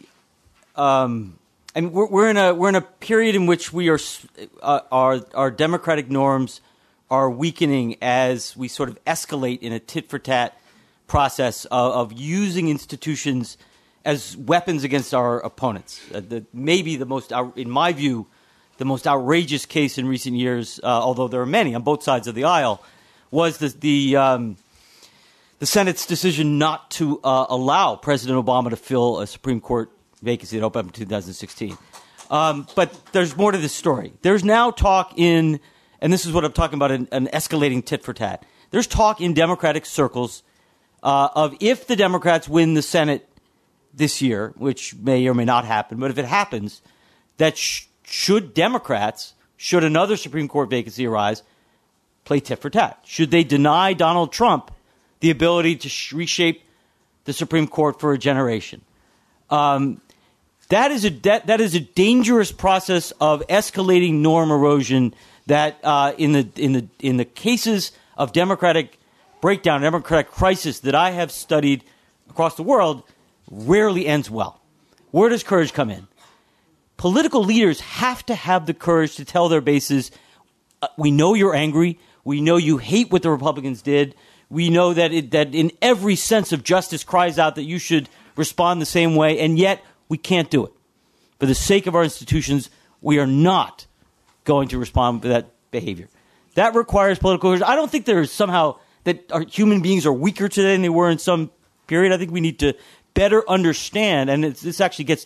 Um, I mean, we're, we're in a we're in a period in which we are uh, our our democratic norms are weakening as we sort of escalate in a tit for tat process of, of using institutions as weapons against our opponents. Uh, the, maybe the most, out, in my view, the most outrageous case in recent years, uh, although there are many on both sides of the aisle, was the the, um, the Senate's decision not to uh, allow President Obama to fill a Supreme Court vacancy that opened up in two thousand sixteen. Um, but there's more to this story. There's now talk in, and this is what I'm talking about, an, an escalating tit for tat. There's talk in Democratic circles uh, of if the Democrats win the Senate this year, which may or may not happen, but if it happens, that sh- should Democrats, should another Supreme Court vacancy arise, play tit for tat? Should they deny Donald Trump the ability to sh- reshape the Supreme Court for a generation? Um, that is a that, that is a dangerous process of escalating norm erosion. That uh, in the in the in the cases of democratic breakdown, democratic crisis that I have studied across the world, rarely ends well. Where does courage come in? Political leaders have to have the courage to tell their bases, uh, we know you're angry. We know you hate what the Republicans did. We know that it, that in every sense of justice cries out that you should respond the same way, and yet we can't do it. For the sake of our institutions, we are not going to respond to that behavior. That requires political courage. I don't think there is somehow that our human beings are weaker today than they were in some period. I think we need to better understand, and it's, this actually gets to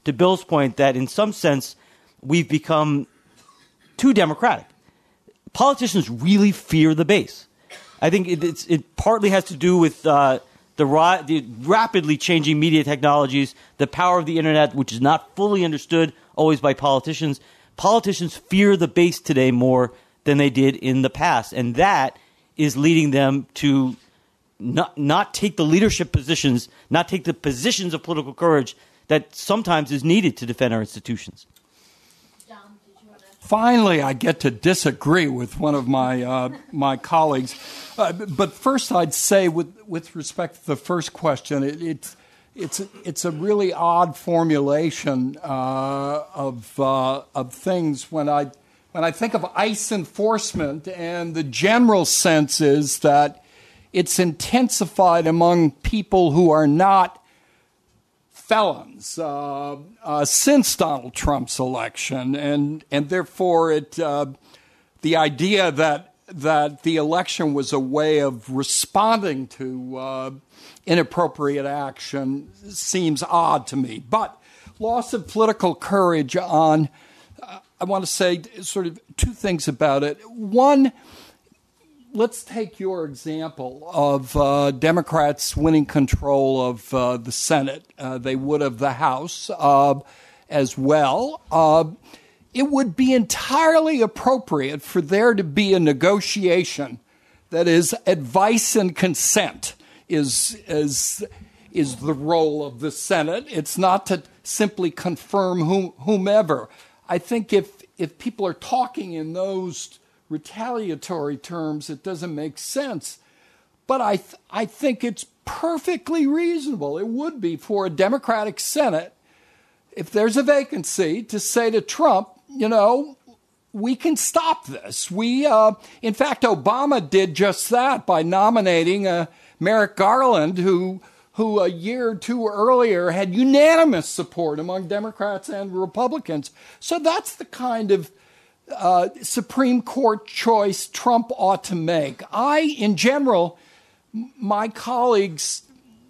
to Bill's point that in some sense we've become too democratic. Politicians really fear the base. I think it, it's, it partly has to do with uh, the, ra- the rapidly changing media technologies, the power of the internet, which is not fully understood always by politicians. Politicians fear the base today more than they did in the past, and that is leading them to not, not take the leadership positions, not take the positions of political courage that sometimes is needed to defend our institutions. Finally, I get to disagree with one of my uh, my colleagues. Uh, but first, I'd say, with with respect to the first question, it, it's it's it's a really odd formulation uh, of uh, of things. When I when I think of ICE enforcement, and the general sense is that it's intensified among people who are not felons uh, uh, since Donald Trump's election, and and therefore it uh, the idea that that the election was a way of responding to uh, inappropriate action seems odd to me. But loss of political courage on, uh, I want to say sort of two things about it. One, let's take your example of uh, Democrats winning control of uh, the Senate. Uh, they would of the House uh, as well. Uh, it would be entirely appropriate for there to be a negotiation that is advice and consent is, is, is the role of the Senate. It's not to simply confirm whom, whomever. I think if, if people are talking in those retaliatory terms, it doesn't make sense. But I th- I think it's perfectly reasonable, it would be, for a Democratic Senate, if there's a vacancy, to say to Trump, you know, we can stop this. We, uh, in fact, Obama did just that by nominating uh, Merrick Garland, who who a year or two earlier had unanimous support among Democrats and Republicans. So that's the kind of Uh, Supreme Court choice Trump ought to make. I, in general, my colleagues,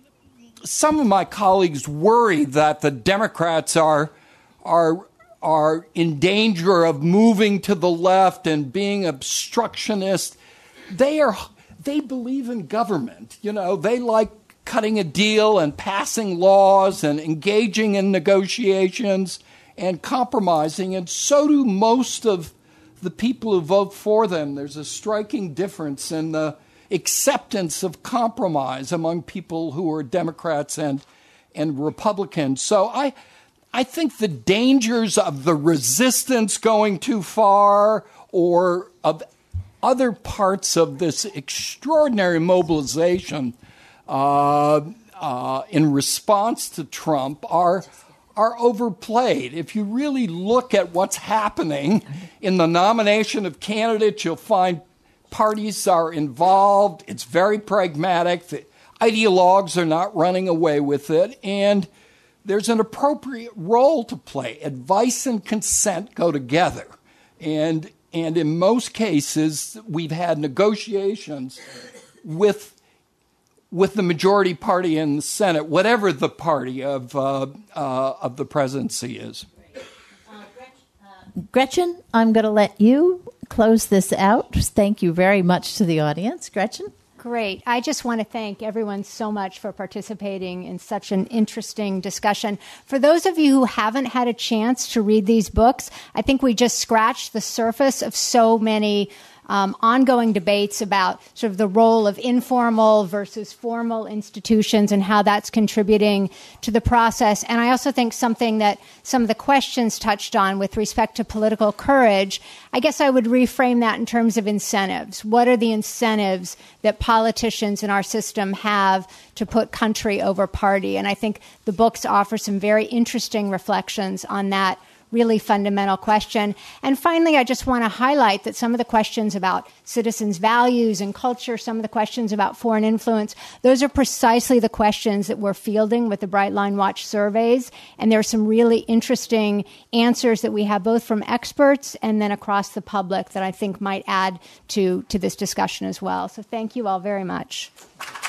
some of my colleagues worry that the Democrats are are are in danger of moving to the left and being obstructionist. They are they believe in government. You know, they like cutting a deal and passing laws and engaging in negotiations and compromising, and so do most of the people who vote for them. There's a striking difference in the acceptance of compromise among people who are Democrats and and Republicans. So I I think the dangers of the resistance going too far, or of other parts of this extraordinary mobilization uh, uh, in response to Trump, are are overplayed. If you really look at what's happening in the nomination of candidates, you'll find parties are involved. It's very pragmatic. The ideologues are not running away with it. And there's an appropriate role to play. Advice and consent go together. And, and in most cases, we've had negotiations with with the majority party in the Senate, whatever the party of uh, uh, of the presidency is. Gretchen, I'm going to let you close this out. Thank you very much to the audience. Gretchen? Great. I just want to thank everyone so much for participating in such an interesting discussion. For those of you who haven't had a chance to read these books, I think we just scratched the surface of so many Um, ongoing debates about sort of the role of informal versus formal institutions and how that's contributing to the process. And I also think something that some of the questions touched on with respect to political courage, I guess I would reframe that in terms of incentives. What are the incentives that politicians in our system have to put country over party? And I think the books offer some very interesting reflections on that really fundamental question. And finally, I just want to highlight that some of the questions about citizens' values and culture, some of the questions about foreign influence, those are precisely the questions that we're fielding with the Bright Line Watch surveys. And there are some really interesting answers that we have both from experts and then across the public that I think might add to, to this discussion as well. So thank you all very much.